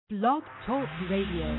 Blog Talk Radio.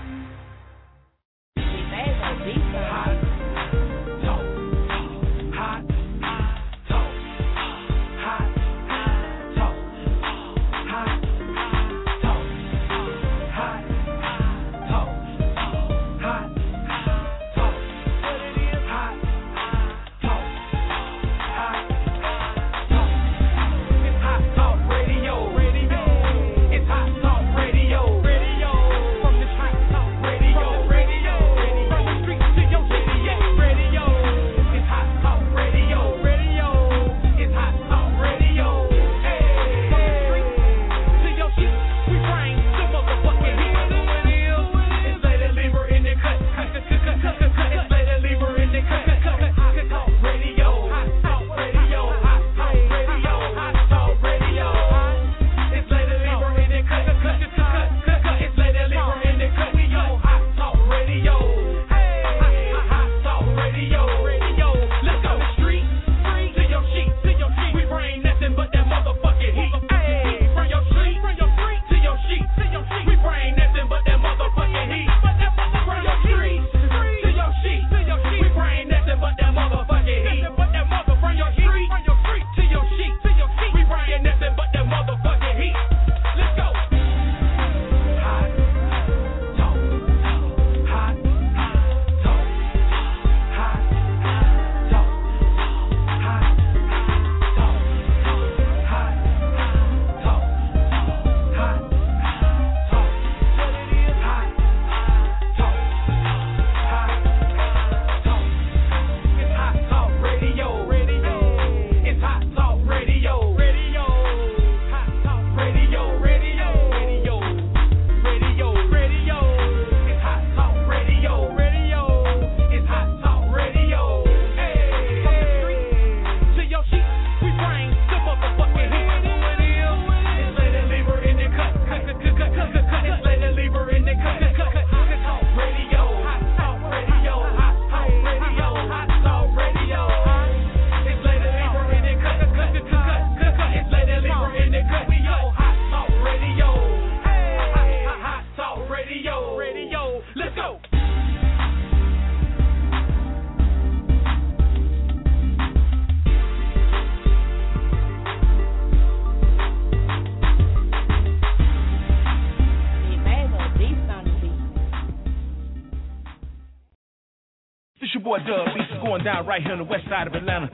Down right here on the west side of Atlanta.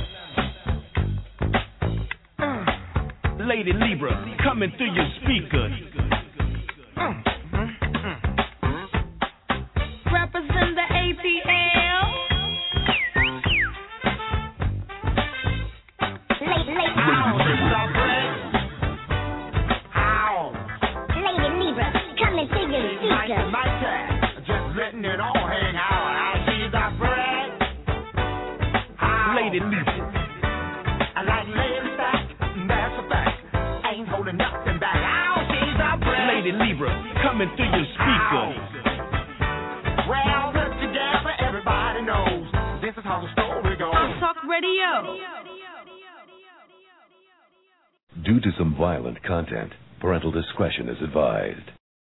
Lady Libra coming through your speakers. Represent the ATL. Lady Libra coming through your speakers. Just letting it all hang out. Lady Libra. I like laying back, that's a fact. Ain't holding nothing back. Oh, she's a friend. Lady Libra, coming through your speakers. Well, put together, everybody knows this is how the story goes. Talk Radio. Due to some violent content, parental discretion is advised.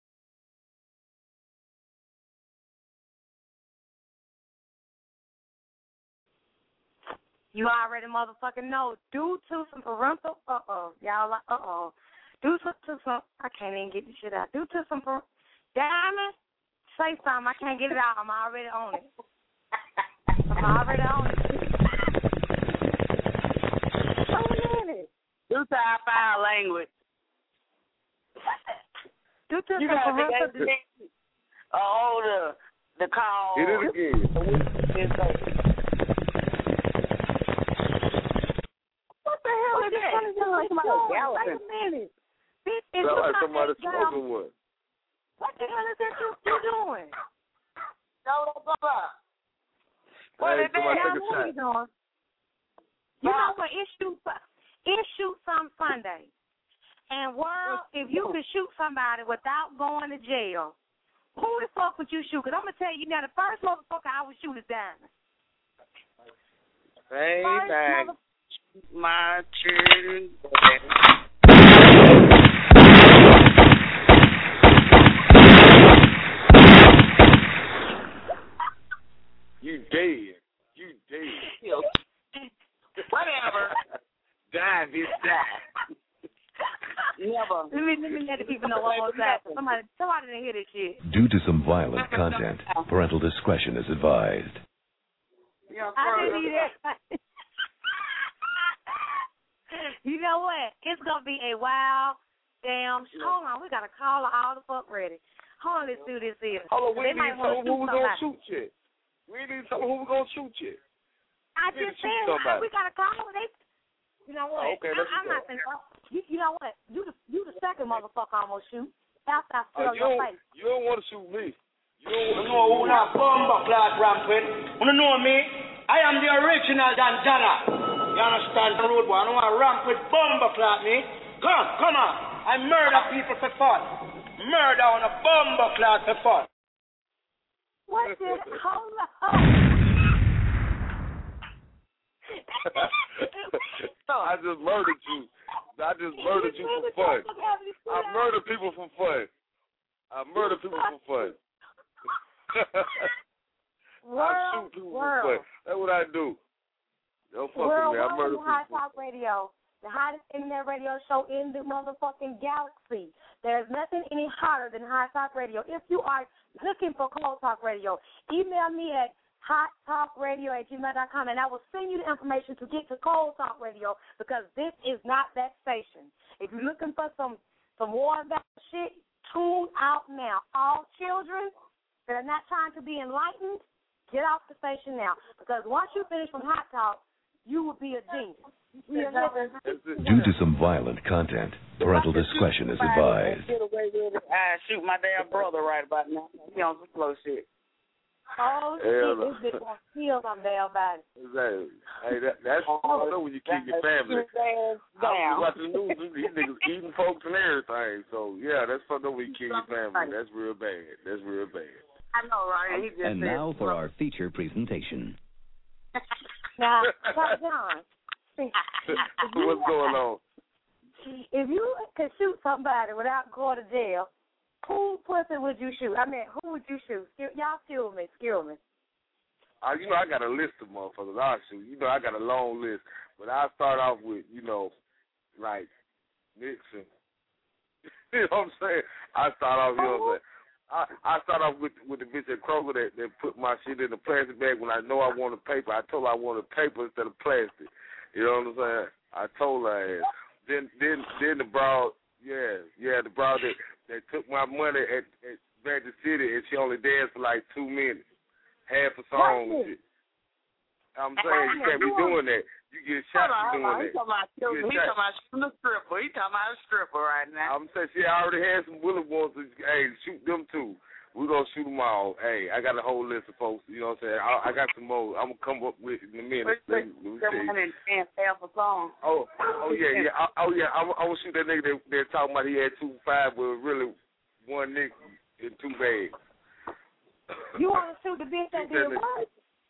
You already motherfucking know. Due to some parental, y'all like, Due to some, I can't even get this shit out. Due to some, Diamond, say something. I can't get it out. I'm already on it. Due to our foul language. Due to some parental, the call. Hit it again. What the hell is that? Wait a minute. Sound like somebody smoking one. What the hell is that you doing? What the hell are you doing? You know what? It's shoot some Sunday. And world, if you could shoot somebody without going to jail, who the fuck would you shoot? Because I'm going to tell you now, the first motherfucker I would shoot is Diamond. Hey, back. My turn. bitch die. Never. Let me let the people know one more time. Somebody didn't hear this shit. Due to some violent content, parental discretion is advised. I didn't hear that. You know what? It's gonna be a wild damn. Hold on, we gotta call all the fuck ready. Hold on, let's do this here. Hold on, we They ain't might even told who wanna we shoot gonna somebody. shoot yet. We ain't even told who we gonna shoot yet. I We just need to shoot said somebody. we gotta call. You know what? Okay, let's I'm go. not saying. You know what? You the second motherfucker I'm gonna shoot. After I steal You your face. don't want to shoot me. You don't know who not bomber class rampant. You know me? I am the original Dandana. You understand the road boy? I don't want to ramp with bomber class me. Come on. I murder people for fun. Murder on a bomber class for fun. What did? Hold on. I just murdered you. I just murdered you for fun. I murder people for fun. I murder people for fun. I shoot people for fun. That's what I do. Don't fuck with me. I murder people. High Talk Radio, the hottest internet radio show in the motherfucking galaxy. There's nothing any hotter than High Talk Radio. If you are looking for Cold Talk Radio, email me at hottalkradio@gmail.com, and I will send you the information to get to Cold Talk Radio, because this is not that station. If you're looking for some war about shit, tune out now. All children that are not trying to be enlightened, get off the station now, because once you finish from Hot Talk, you will be a genius. Due to some violent content, parental discretion is advised. I shoot my damn brother right about now. He on some slow shit. Oh, shit, this bitch wants to kill some damn body. Exactly. Hey, that's when you keep your family. I was watching the news. These niggas eating folks and everything. So, yeah, that's fucked up when you kill your family. That's real bad. That's real bad. I know, right? He just and said, now for our feature presentation. Now, John. What's going on? If you could shoot somebody without going to jail, who pussy would you shoot? I mean, who would you shoot? Y'all skill me. You know, I got a list of motherfuckers I'll shoot. You know, I got a long list. But I'll start off with, like Nixon. You know what I'm saying? I start off, you know what I'm saying? I start off with the bitch at Kroger that put my shit in the plastic bag when I know I wanted paper. I told her I wanted paper instead of plastic. You know what I'm saying? I told her ass. Then the broad, the broad that took my money at Magic City, and she only danced for like 2 minutes, half a song and shit. I'm saying you can't be doing that. You get shot for doing that. He talking about shooting a stripper. He talking about a stripper right now. I'm saying she already had some bullet wounds. Hey, shoot them too. We're going to shoot them all. Hey, I got a whole list of folks. You know what I'm saying? I got some more. I'm going to come up with in a minute. Half a song. Yeah. I'm going to shoot that nigga that talking about he had 2.5, but really one nigga in 2 bags. You want to shoot the bitch that did what?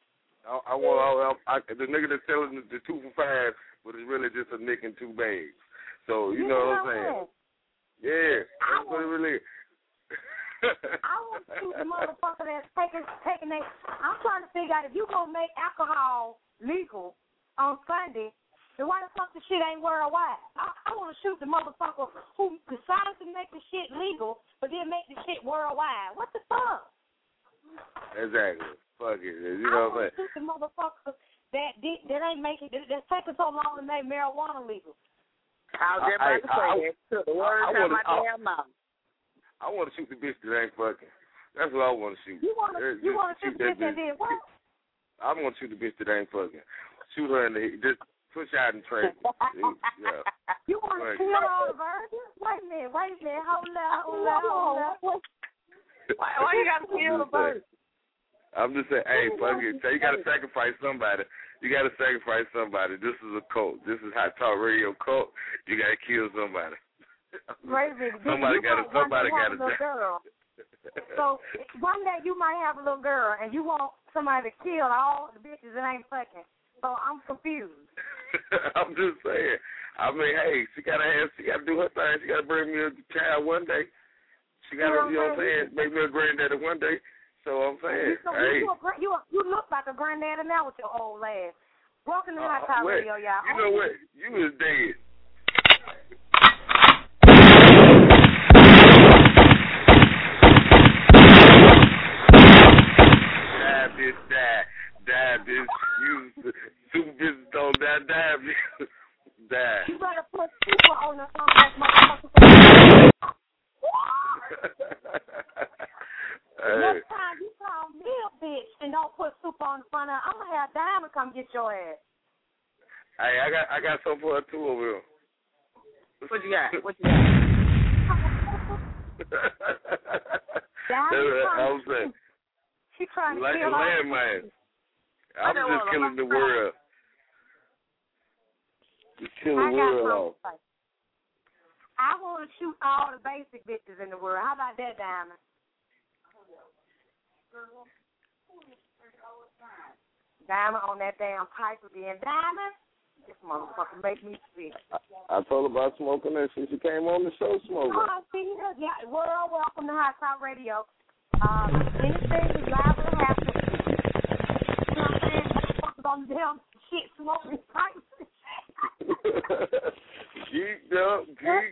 The nigga that's selling the 2 for $5, but it's really just a nick in 2 bags. So you know what I'm saying? Yeah, that's what it really is. I want to shoot the motherfucker that's taking that. I'm trying to figure out if you gonna make alcohol legal on Sunday, then why the fuck the shit ain't worldwide? I want to shoot the motherfucker who decided to make the shit legal, but then make the shit worldwide. What the fuck? Exactly. Fuck it. You know what I'm saying? I want to shoot the motherfucker that ain't making that's taking so long to make marijuana legal. I was just about to say that. Took the words out of my damn mouth. I want to shoot the bitch that ain't fucking. That's what I want to shoot. You want to shoot the bitch that did what? I want to shoot the bitch that ain't fucking. Shoot her in the head. Just push out and trade. Yeah. You want to kill all the virgins? Wait a minute. Hold up. Why you got to kill the virgins? I'm just saying, hey, fuck it. So you got to sacrifice somebody. You got to sacrifice somebody. This is a cult. This is Hot Talk Radio cult. You got to kill somebody. Somebody got to die. So one day you might have a little girl and you want somebody to kill all the bitches that ain't fucking. So I'm confused. I'm just saying. I mean, hey, she gotta do her thing. She gotta bring me a child one day. She gotta, you know what I'm saying, make me a granddaddy one day. So I'm saying, you look like a granddaddy now with your old ass. Welcome to Hot Talk Radio, y'all. You know what? You is dead. Man, damn you. Damn. You better put super on the phone that motherfucker. Next time you call me a bitch and don't put super on the front of it, I'm gonna have Diamond come get your ass. Hey, I got something for her too over here. What you got? I'm saying. She trying to like kill a landmine. I'm just killing the world. Just killing the world off. I want to shoot all the basic bitches in the world. How about that, Diamond? Diamond on that damn pipe again. Diamond? This motherfucker make me sick. I told her about smoking that since she came on the show smoking. Oh, see, yeah, world, welcome to Hot Talk Radio. Anything is liable to happen. You know what I'm saying? Motherfuckers on the damn shit smoking pipes. Geeked up.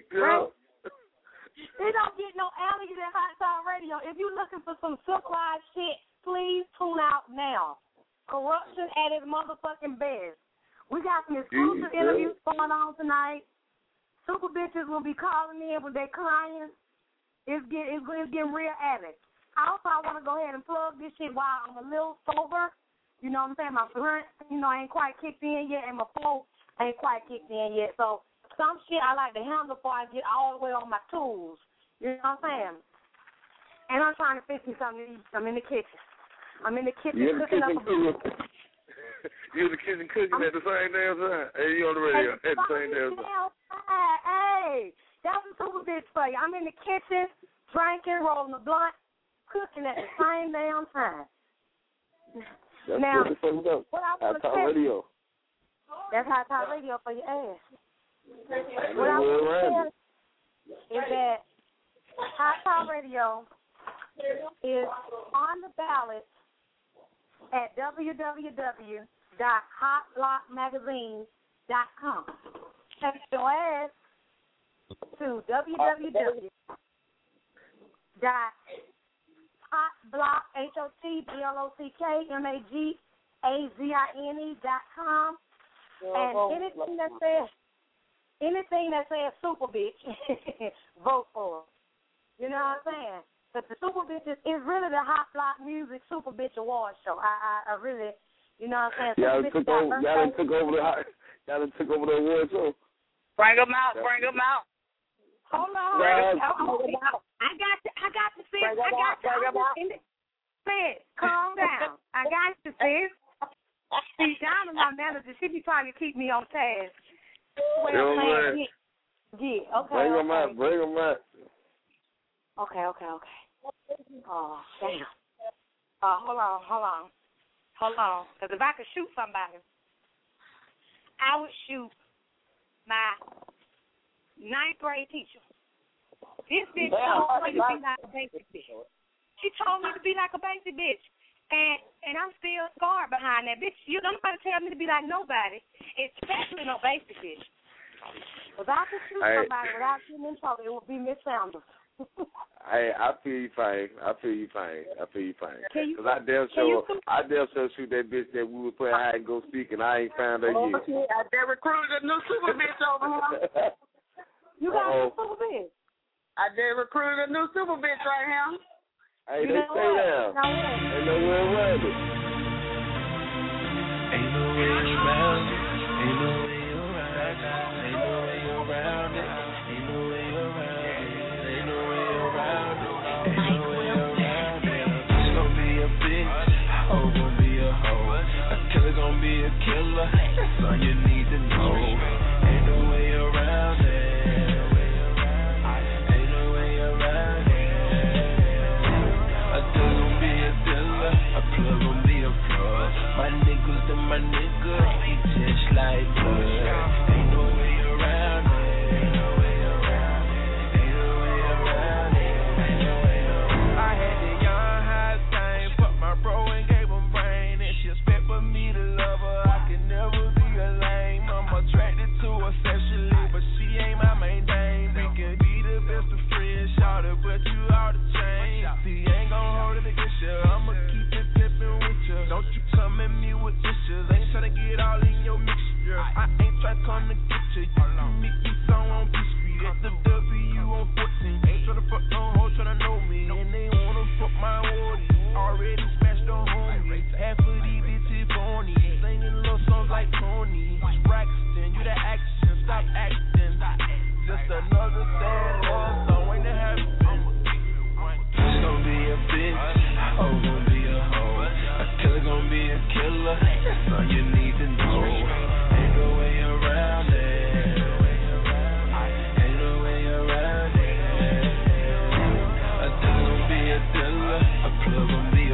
It don't get no allergies at Hot Talk Radio. If you're looking for some civilized shit, please tune out now. Corruption at its motherfucking best. We got some exclusive interviews going on tonight. Super bitches will be calling in with their clients. It's getting real addict. Also, I want to go ahead and plug this shit while I'm a little sober. You know what I'm saying? My blunt, ain't quite kicked in yet, and my phone ain't quite kicked in yet. So some shit I like to handle before I get all the way on my tools. You know what I'm saying? And I'm trying to fix me something to eat. I'm in the kitchen. Cooking up a food. You in the kitchen cooking at the same damn time. Hey, you on the radio at the same damn time. Hey, that's a super bitch for you. I'm in the kitchen, drinking, rolling a blunt, cooking at the same damn time. That's now, what I want to say. Radio. That's Hot Talk Radio for your ass. What I want to say is that Hot Talk Radio is on the ballot at www.hotblockmagazine.com. Take your ass to www.hotblockmagazine.com. And anything that says super bitch, vote for. You know what I'm saying? But the super bitches is really the Hot Block Music Super Bitch Award Show. I really, you know what I'm saying? Y'all took over the award show. Bring them out. Hold on. I got to see. Calm down. I got to see. See, Donna, my manager, she be trying to keep me on task. Well, okay. Bring them out. Okay. Oh, damn. Hold on. Because if I could shoot somebody, I would shoot my 9th grade teacher. This bitch told me to be like a basic bitch. She told me to be like a basic bitch. And I'm still scarred behind that bitch. You don't want to tell me to be like nobody, especially no basic bitch. If I could shoot somebody without getting in trouble, it would be Miss Sanders. Hey, I feel you fine. Because I damn sure shoot that bitch that we would play hide and go seek, and I ain't found her yet. I dare recruit a new super bitch over here. You got a super bitch? I dare recruit a new super bitch right here. Hey, they stay down. Ain't no way around it. Ain't no way around it. Ain't no way around it. Ain't no way around it. Ain't no way around it. Ain't no way around it. It's gonna be a bitch. A hoe gonna be a hoe. A killer gonna be a killer. That's all you need to know. Ain't no way around it. Ain't no way around it. A thug gon' be a dealer. A plug gon' be a plug. My niggas and my niggas, he just like blood. Ain't no way around it. Ain't no way around it. Ain't no way around it. Ain't no way around it.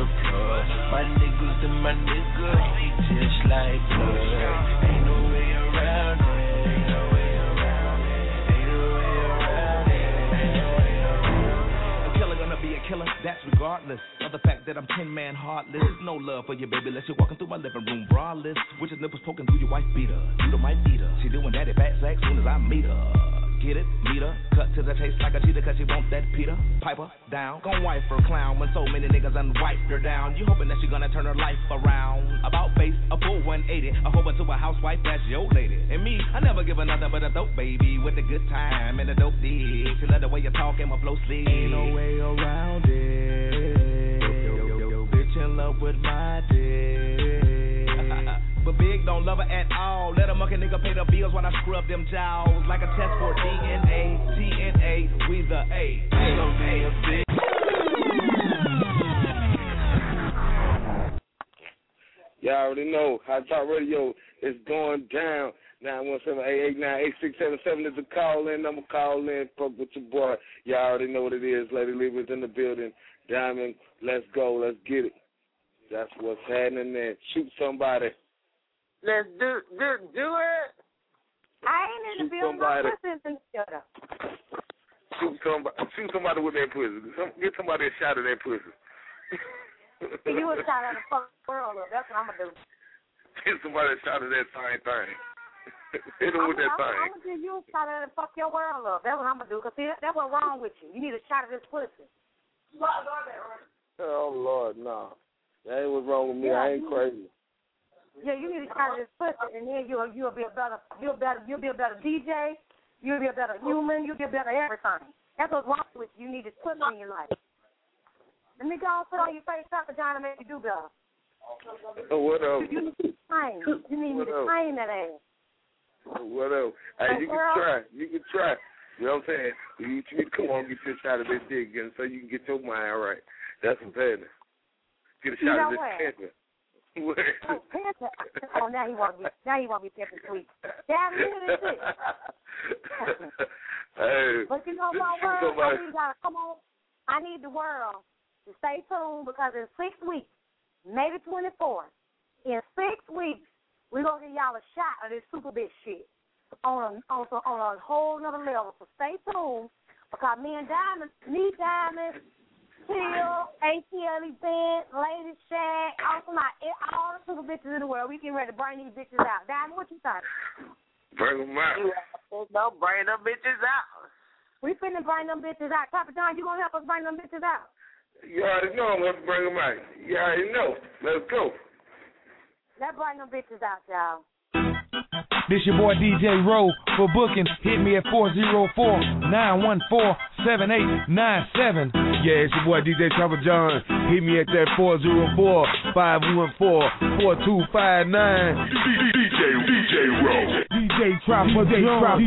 plug. My niggas and my niggas, we just like blood. Ain't no way around it. Ain't no way around it. Ain't no way around it. Ain't no way around it. A killer gonna be a killer, that's regardless of the fact that I'm 10-man heartless. There's no love for you, baby, unless you're walking through my living room braless. With your nipples poking through your wife beater. You the might beat her. She doing daddy back sack soon as I meet her. Get it, meet her, cut to the taste like a cheetah, cause she wants that Peter. Piper down, gon' wife her clown when so many niggas done wiped her down. You hoping that she gonna turn her life around. About face, a full 180, a hoe to a housewife, that's your lady. And me, I never give her nothing but a dope baby with a good time and a dope dick. She love the way you talk and my flow sleep. Ain't no way around it. Yo, bitch in love with my dick. But Big don't love her at all. Let a monkey nigga pay the bills while I scrub them jowls. Like a test for DNA, TNA, we the A. Y'all already know Hot Talk Radio is going down. 917-889-8677 is the call-in number. Call in, fuck with your boy. Y'all already know what it is. Lady Libra's in the building. Diamond, let's go. Let's get it. That's what's happening there. Shoot somebody. Let's do it. I ain't in the building. My pussy's in the building. Shoot somebody with that pussy. Get somebody a shot of that pussy. You a shot of the fucking world up. That's what I'm going to do. Get somebody a shot of that same thing. Hit them with that thing. I'm going to give you a shot of the fuck your world up. That's what I'm going to do. Because that's what's wrong with you. You need a shot of this pussy. Oh, Lord, no. That ain't what's wrong with me. I ain't crazy. Yeah, you need to try this pussy, and then you'll be a better DJ. You'll be a better human. You'll be a better everything. That's what's wrong with you. You need this pussy in your life. Let me go and put on your face up, John, and make you do better. What else? You need to train. You need to train that ass. What else? Hey, you can try. You can try. You know what I'm saying? You come on, get your shot of this dick again, so you can get your mind right. That's what's happening. Get a shot of this cancer. Oh, now he want to be pimping sweet. Damn, look at this shit. Hey, but you know what, world? I need the world to stay tuned because in 6 weeks, maybe 24, in 6 weeks, we're going to give y'all a shot of this super bitch shit on a whole nother level. So stay tuned because me and Diamond, Till, ATL event, Lady Shack, all the super bitches in the world. We getting ready to bring these bitches out. Diamond, what you think? Bring them out. No, bring them bitches out. We finna bring them bitches out. Papa John, you gonna help us bring them bitches out? You already know I'm gonna bring them out. You already know. Let's go. Let's bring them bitches out, y'all. This your boy DJ Rowe. For booking, hit me at 404-914-7897. Yeah, it's your boy DJ Papa John. Hit me at that 404-514-4259. DJ Rowe. DJ Trapper John.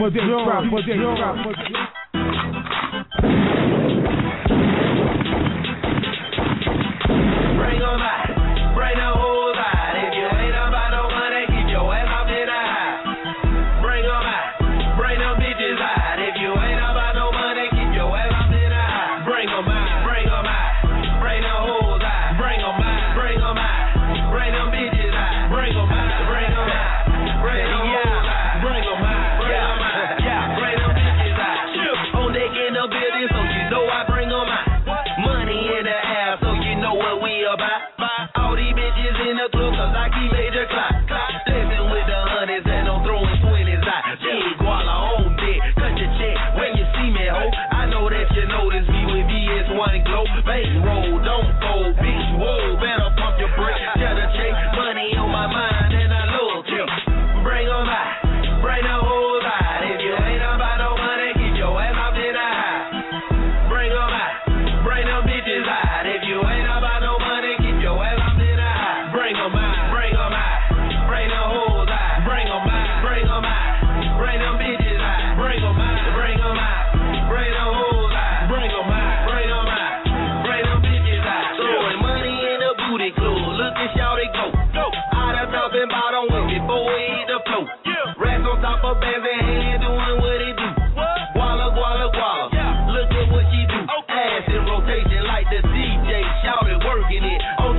Bring 'em out. Bring the whole lot. If you ain't about no money, keep your ass off in the high. Bring 'em out. Bring them bitches out. If you ain't about no money, keep your ass off in the high. Bring 'em out. Bring 'em out. Bring the whole lot. Bring 'em out. Bring 'em out. Bring them bitches out. Bring 'em out. Bring 'em out. Bring the whole lot. Bring 'em out. Bring 'em out. Yeah. Bring them bitches out. On deck in the building, so you know I bring 'em out. Money in the air, so you know what we about. All these bitches in the club, cause I keep major clock. Dancing with the hundreds and I'm throwing 20s out. Big guala on deck, cut your check when you see me, ho. I know that you notice me with VS1 Glow. Bang roll, don't fold, bitch, whoa. Better pump your brakes, tell the check. Money on my mind and I love you. Bring 'em out, bring the whole lot. If you ain't about no money, keep your ass off in the high. Bring 'em out, bring them bitches out. If you ain't about no money, keep your ass off in the high. Bring 'em out, bring 'em out, bring the whole lot. Bring 'em out, bring 'em out, bring them bitches out. Bring 'em out, bring 'em out, bring the whole lot. Bring 'em out, bring 'em out, bring them bitches out. Throwing money in the booty club, look at y'all they go. Out of top and bottom with me, before we hit the flow. Rats on top of bands and hand doing what it do. Guala, guala, guala, look at what she do. Ass in rotation like the DJ, shout it, working it. On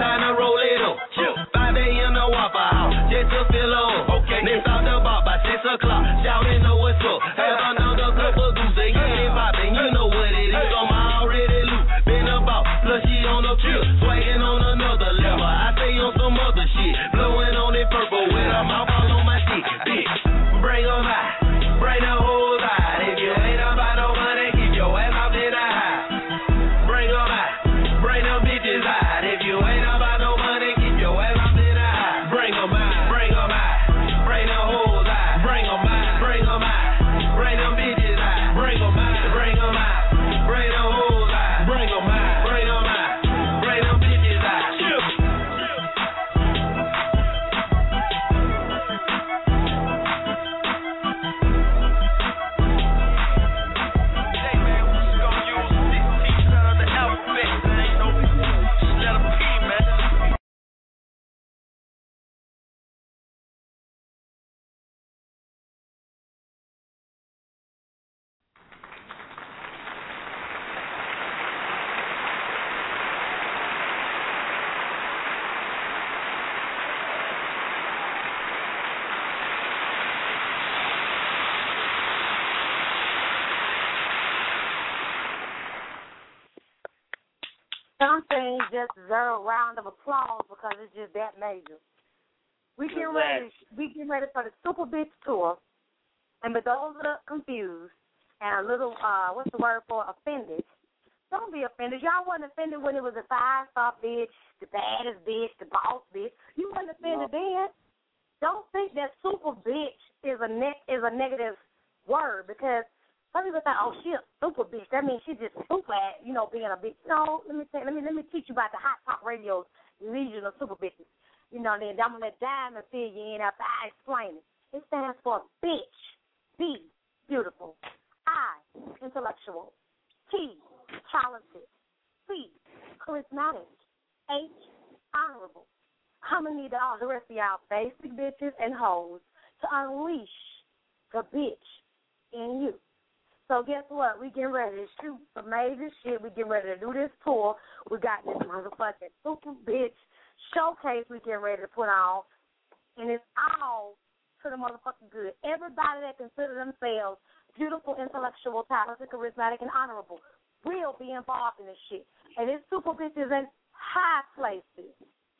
time to roll it up. 5 a.m. the Waffle House, just to fill up. Okay. Next out the bar by 6 o'clock, shouting know what's up. Have another cup of goose and get it poppin', you know what it is. I'm already loose, been about, plus she on the kill, swaggin' on another level. I stay on some other shit, blowing on it purple with a mouth all on my dick. Bitch, bring 'em out, bring the whole out. If you ain't about no money, keep your ass out in the high. Bring 'em out, bring them bitches out. If you ain't about no money, keep your ass out in the high. Bring 'em out, bring 'em out, bring the whole out. Bring 'em out, bring 'em out, bring them bitches out. Bring 'em out, bring 'em out, bring the whole out. Bring 'em out, bring 'em out, bring them bitches out. Some things just deserve a round of applause because it's just that major. We getting ready for the Super Bitch Tour, and for those that are confused and a little what's the word for offended, don't be offended. Y'all wasn't offended when it was a 5-star bitch, the baddest bitch, the boss bitch. You wasn't offended then. Don't think that super bitch is a negative word because some people think, oh, she a super bitch. That means she just super at, being a bitch. No, let me teach you about the Hot Talk Radio's Legion of Super Bitches. Then I'm going to let Diamond fill you in after I explain it. It stands for bitch. B, beautiful. I, intellectual. T, talented. C, charismatic. H, honorable. I'm going to need all the rest of y'all basic bitches and hoes to unleash the bitch in you. So guess what? We getting ready to shoot some major shit. We getting ready to do this tour. We got this motherfucking super bitch showcase we getting ready to put on, and it's all to the motherfucking good. Everybody that consider themselves beautiful, intellectual, talented, charismatic, and honorable will be involved in this shit. And this super bitch is in high places.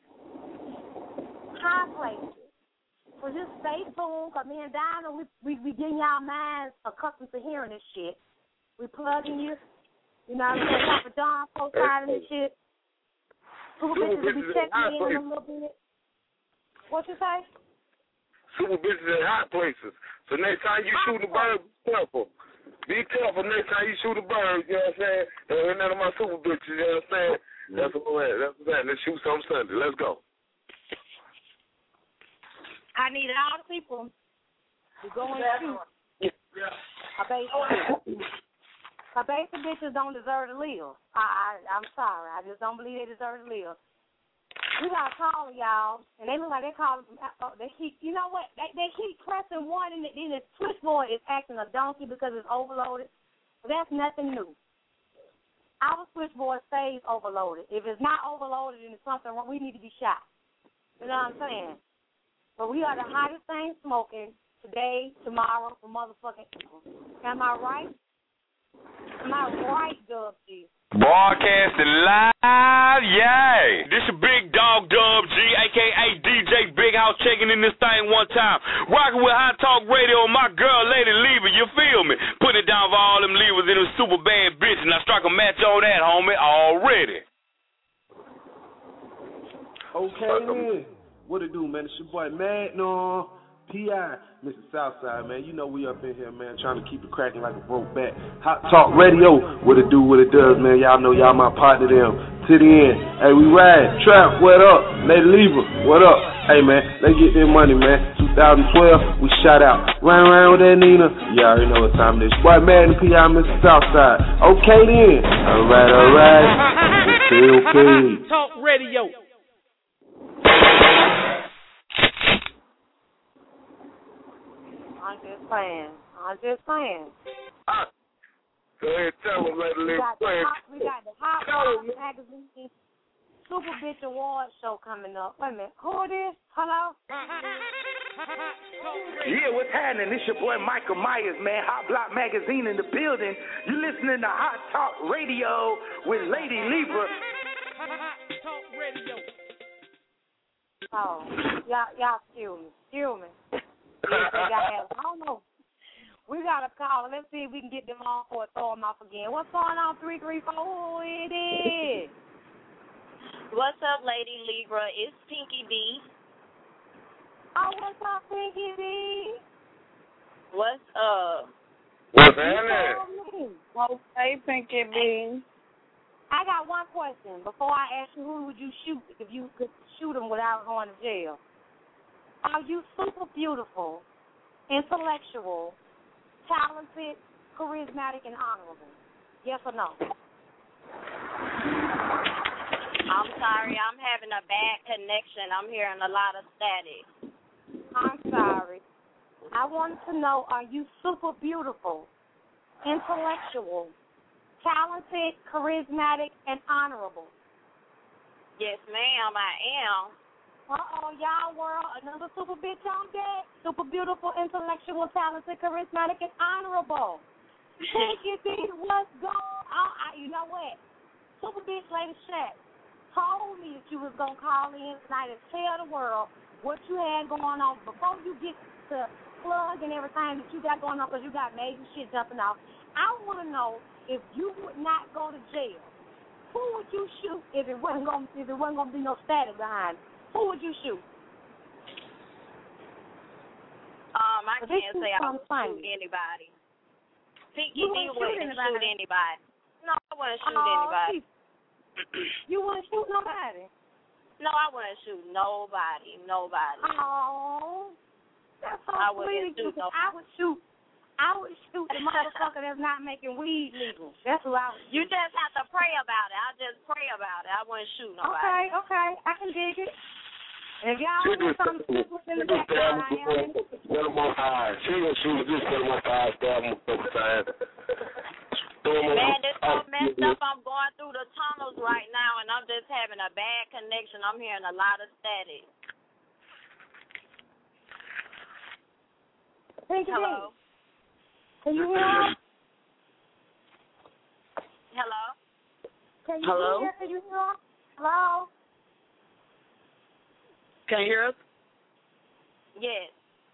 High places. So just stay tuned, because me and Dinah, we getting y'all minds accustomed to hearing this shit. We plugging you. You know what I'm saying? Papa John post-siding this shit. Super bitches will be checking in a little bit. What you say? Super bitches in hot places. So next time you shoot a bird, be careful. Be careful next time you shoot a bird, you know what I'm saying? There ain't none of my super bitches, you know what I'm saying? That's what that. Let's shoot something Sunday. Let's go. I need all the people to go and shoot. A basic bitches don't deserve to live. I'm sorry. I just don't believe they deserve to live. We got a call, y'all, and they look like they're calling from, they keep, you know what? They keep pressing one, and then the switchboard is acting a donkey because it's overloaded. But that's nothing new. Our switchboard stays overloaded. If it's not overloaded and it's something wrong, we need to be shot. You know what I'm saying? But we are the hottest thing smoking today, tomorrow, for motherfucking people. Am I right? Am I right, Dub G? Broadcasting live, yay! This your big dog Dub G, a.k.a. DJ Big House, checking in this thing one time. Rocking with Hot Talk Radio, my girl, Lady Lever, you feel me? Putting it down for all them levers in them super bad bitches. Now strike a match on that, homie, already. Okay, man. What it do, man? It's your boy Magnum, P.I., Mr. Southside, man. You know we up in here, man, trying to keep it cracking like a broke back. Hot Talk Radio, what it do, what it does, man. Y'all know y'all my partner them. To the end. Hey, we ride. Trap, what up? Lady Lever, what up? Hey, man, let's get that money, man. 2012, we shot out. Run around with that Nina. You already know what time it is. Boy, Magnum, P.I., Mr. Southside. Okay, then. All right. Okay. Talk Radio. I'm just saying. Go ahead, tell them, Lady Lever. We got the Hot Rock magazine. Super Bitch Award show coming up. Wait a minute. Who it is? Hello? Yeah, what's happening? It's your boy Michael Myers, man. Hot Block Magazine in the building. You listening to Hot Talk Radio with Lady Libra. Talk Radio. Oh, y'all excuse me. I don't know. We got a caller. Let's see if we can get them on or throw them off again. What's going on, 334? Who it is? What's up, Lady Libra? It's Pinky D. Oh, what's up, Pinky D? What's up? What's happening? Hey, Pinky D. I got one question. Before I ask you, who would you shoot if you could shoot them without going to jail? Are you super beautiful, intellectual, talented, charismatic, and honorable? Yes or no? I'm sorry. I'm having a bad connection. I'm hearing a lot of static. I'm sorry. I wanted to know, are you super beautiful, intellectual, talented, charismatic, and honorable? Yes, ma'am, I am. Uh-oh, y'all world, another super bitch on deck. Super beautiful, intellectual, talented, charismatic, and honorable. Thank you, D. What's going on? You know what? Super bitch Lady Shack told me that you was going to call in tonight and tell the world what you had going on before you get to plug and everything that you got going on, because you got major shit jumping off. I want to know, if you would not go to jail, who would you shoot if it wasn't going to be no static behind it? Who would you shoot? I can't say I would shoot anybody. Pinky D wouldn't shoot anybody. No, I wouldn't shoot anybody. You wouldn't shoot nobody? No, I wouldn't shoot nobody. Oh, that's so I sweet. wouldn't shoot nobody. I would shoot the motherfucker that's not making weed legal. That's who I would shoot. You just have to pray about it. I'll just pray about it. I wouldn't shoot nobody. Okay. I can dig it. If y'all want something to in the background, I am. Set them on high. She ain't gonna shoot us. Just set them on high. Stab them a couple times. Man, this so messed up. I'm going through the tunnels right now, and I'm just having a bad connection. I'm hearing a lot of static. Hello? Can you hear us? Hello? Can you hear us? Can you hear us? Hello? Can you hear us? Yes.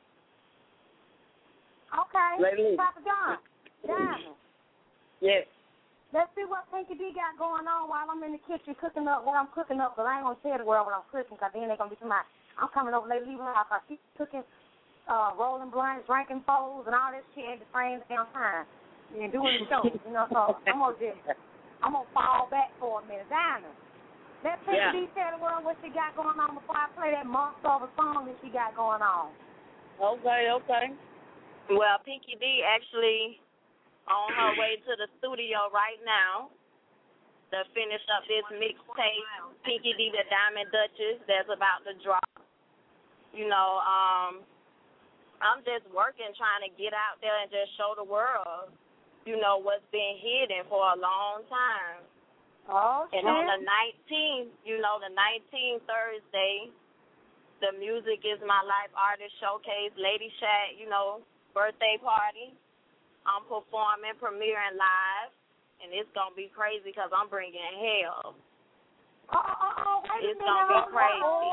Okay. Lady. Papa John. Diamond. Yes. Let's see what Pinky D got going on while I'm in the kitchen cooking up what I'm cooking up, because I ain't going to tell the world what I'm cooking, because then they're going to be somebody. I'm coming over Lady Libra house. She's cooking rolling blunts, drinking bowls, and all this shit at the same damn time. And doing the show, you know, so I'm going to fall back for a minute. Diamond. Let Pinky D tell the world what she got going on before I play that monster of a song that she got going on. Okay. Well, Pinky D actually on her way to the studio right now to finish up this mixtape, Pinky D the Diamond Duchess, that's about to drop. You know, I'm just working, trying to get out there and just show the world, you know, what's been hidden for a long time. Oh, and on the 19th, the 19th Thursday, the Music is My Life Artist Showcase, Lady Shack, birthday party. I'm performing, premiering live, and it's going to be crazy because I'm bringing hell. It's going to be crazy.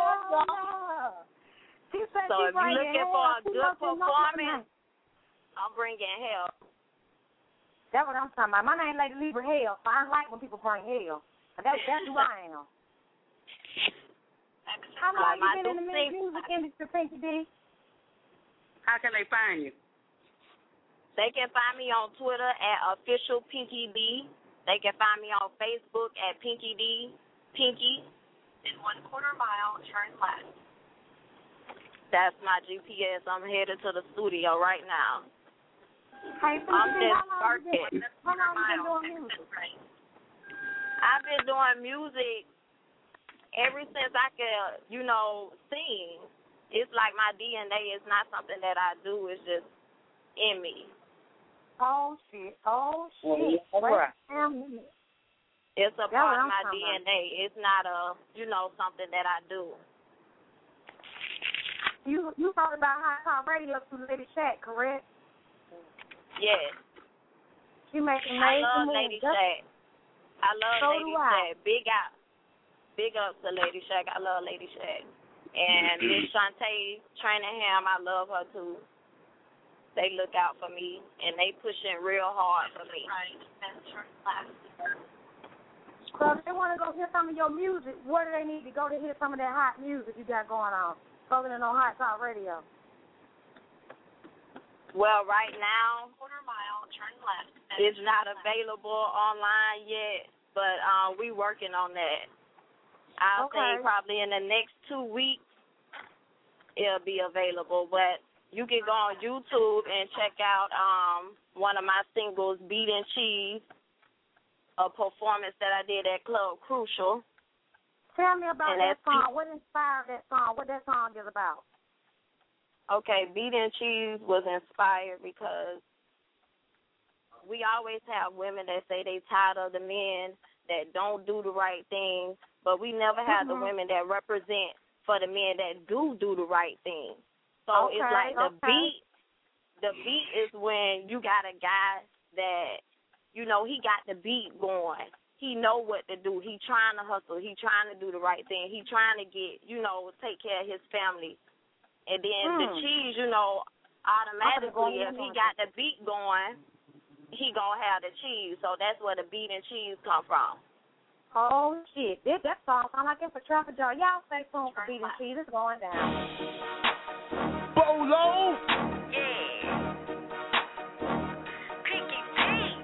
So if you're looking for a good performance, I'm bringing hell. That's what I'm talking about. My name is Lady Libra Hell, so I don't like when people bring hell. That's who I am. How long you been in the music industry, Pinky D? How can they find you? They can find me on Twitter at official Pinky D. They can find me on Facebook at Pinky D. Pinky. In 1/4 mile, turn left. That's my GPS. I'm headed to the studio right now. Hey, I'm just working. How long you been doing music? I've been doing music ever since I could, sing. It's like my DNA. It's not something that I do. It's just in me. Oh, shit. All right. It's a part of my DNA. It's not something that I do. You talking about Hot Talk Radio through Lady Shack, correct? Yes. She makes amazing I love moves. Lady Shack. I love Lady Shack. Big up to Lady Shack. I love Lady Shack. And Miss Shantae Trainingham, I love her too. They look out for me, and they pushing real hard for me. Right. So if they want to go hear some of your music, where do they need to go to hear some of that hot music you got going on? Focusing on Hot Talk Radio. Well, right now, quarter mile, turn left. It's not available online yet, but we working on that. I'll say probably in the next 2 weeks it'll be available. But you can go on YouTube and check out one of my singles, Beat and Cheese, a performance that I did at Club Crucial. Tell me about that song. What inspired that song? What that song is about? Okay, Beat and Cheese was inspired because we always have women that say they tired of the men that don't do the right thing, but we never have the women that represent for the men that do the right thing. So it's like the beat is when you got a guy that, he got the beat going. He know what to do. He trying to hustle. He trying to do the right thing. He trying to get, take care of his family. And then the cheese, automatically, if he got the beat going, he going to have the cheese. So that's where the beat and cheese come from. Oh, shit. That song sound like it's a traffic jar. Y'all stay tuned for beat and cheese. It's going down. Bolo! Yeah. Pinky D.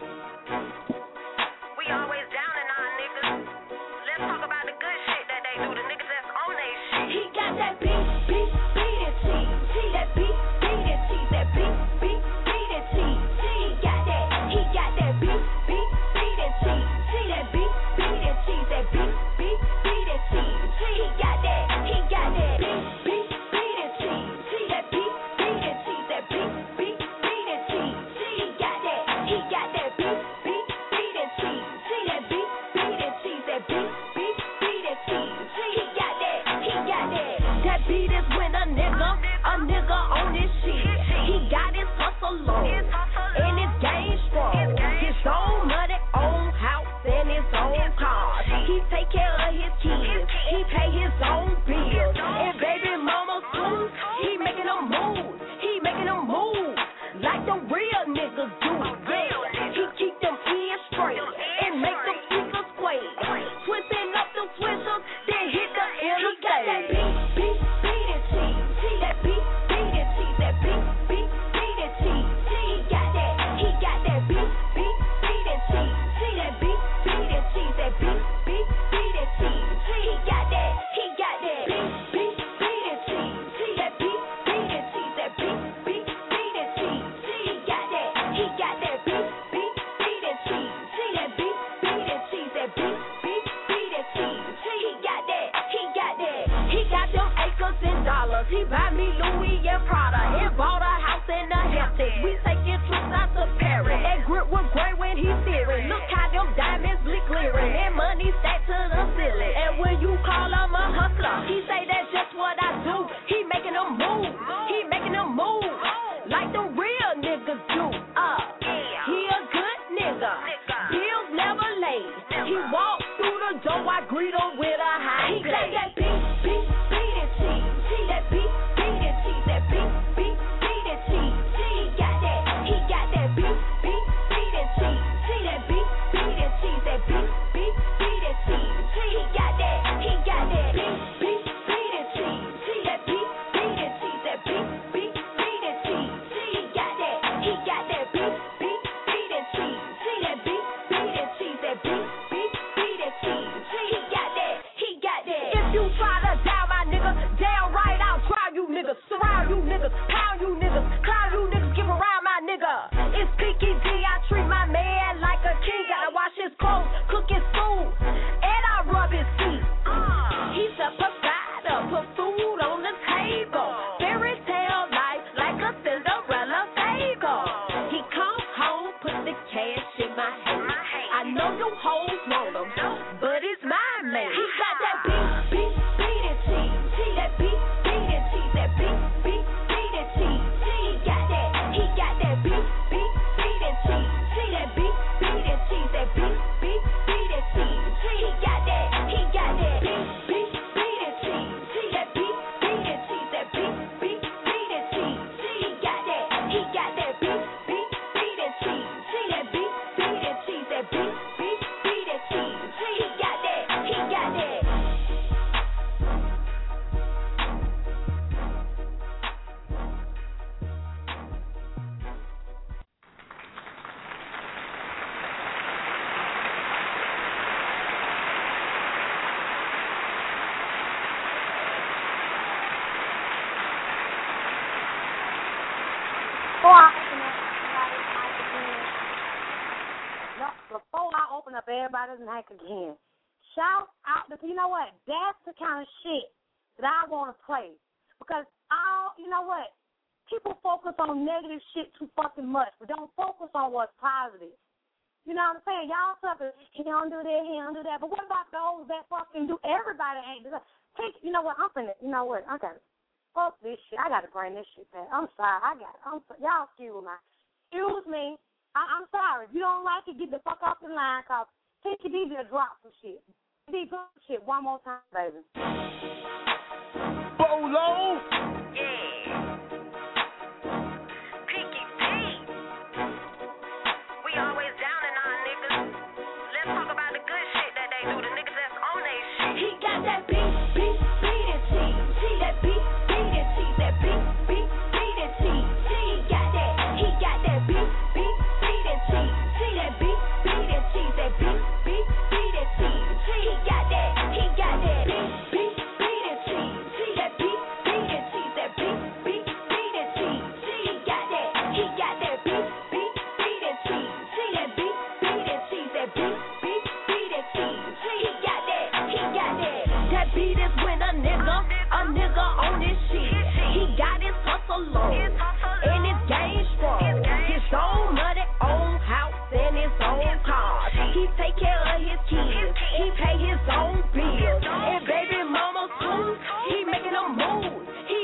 We always down in our niggas. Let's talk about the good shit that they do. The niggas that's on they shit. He got that beat and cheese. That beat and cheese. That beat and cheese. He got that beat and cheese. That beat and cheese. That beat and cheese. He got that beat and cheese. That beat and cheese. That beat and cheese. He got that beat and cheese. That beat and cheese. That beat and cheese. He got that. That beat is when a nigga on his shit. He got his hustle on, and his game strong. His own money, own house, and his own car. He take care of his kids. He pay his own bills. And baby mama too, he making them move. Like the real niggas do. Yeah, he keep them ears straight and make them speakers sway. Twisting up them switchers, then hit the interstate. That beat and cheese. That beat and cheese. That beat and cheese. He got that beat and cheese. That beat and cheese. That beat and cheese. He got that beat and cheese. That beat and cheese. That beat and cheese. He got that beat and cheese. That beat and cheese. That beat and cheese. He got that. He got them acres and dollars. He buy me Louis and Prada and bought a house in the Hamptons. We taking trips out to Paris. That grip was great when he steering. Look how them diamonds be clearing and money stacked to the ceiling. And when you call him a hustler, he say that's just what I do. He making them move. Like the real niggas do. He a good nigga. Bills never late. He walk through the door, I greet him with a high. He got that beat and cheese. That beat and cheese. That beat and cheese. He got that beat and cheese. That beat and cheese. That beat and cheese. He got that beat and cheese. That beat and cheese. That beat and cheese. He got that beat and cheese. That beat and cheese. That beat and cheese. He got that. If you try to down my nigga, damn right I'll try you niggas, surround you niggas, pound you niggas, clown you niggas, give around my nigga. It's Pinky D, I treat my man like a king. Gotta wash his clothes, cook his food, and I rub his feet. He's a provider, put food on the table. Fairy tale life like a Cinderella fable. He come home, put the cash in my hand. I know you hoes want him. Before I open up everybody's mic again, shout out to, you know what, that's the kind of shit that I want to play. Because, you know what, people focus on negative shit too fucking much, but don't focus on what's positive. You know what I'm saying? Y'all suckers, he don't do that, he don't do that. But what about those that fucking do? Everybody ain't do that. You know what, I got it. Fuck this shit. I got to bring this shit back. I'm sorry. Y'all excuse me. I'm sorry. If you don't like it, get the fuck off the line, because Pinky D just dropped some shit. D, good shit one more time, baby. Bolo! Yeah. Pinky D. We always downing our niggas. Let's talk about the good shit that they do. The niggas that's on they shit. He got that beat and cheese. See that beat and cheese. That beat and cheese. He got that beat and cheese. See that beat and cheese. That beat and cheese. He got that beat and cheese. See that beat and cheese. That beat and cheese. He got that beat and cheese. See that beat and cheese. That beat and cheese. He got that. That beat is when a nigga on his shit. He got his hustle on, and his game strong. His own money, own house, and his own car. He take care of his kids. He pay his own bills. And baby mama too, he making them move.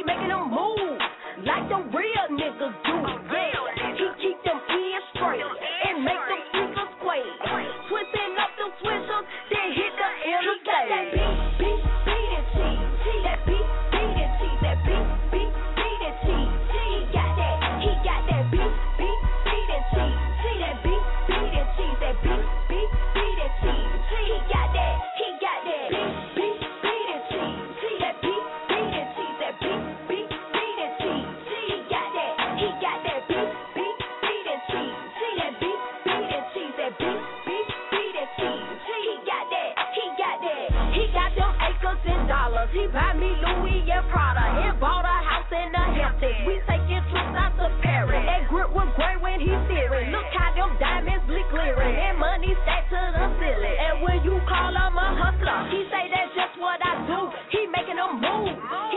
Like the real niggas do. Yeah, he keep them ears straight and make them speakers sway. Twisting up them switchers, then hit the interstate. He got that beat and cheese. See that beat and cheese. That beat and cheese. He got that beat and cheese. See that beat and cheese. That beat and cheese. He got that beat and cheese. See that beat and cheese. That beat and cheese. He got that beat and cheese. See that beat and cheese. That beat and cheese. He got that. He got them acres and dollars. He buy me Louis and Prada. And bought a house in the Hamptons. We taking trips out to Paris. That grip was great when he serious. Look how them diamonds be clearing. And money stacked to the ceiling. And when you call him a hustler, he say that's just what I do. He making them move.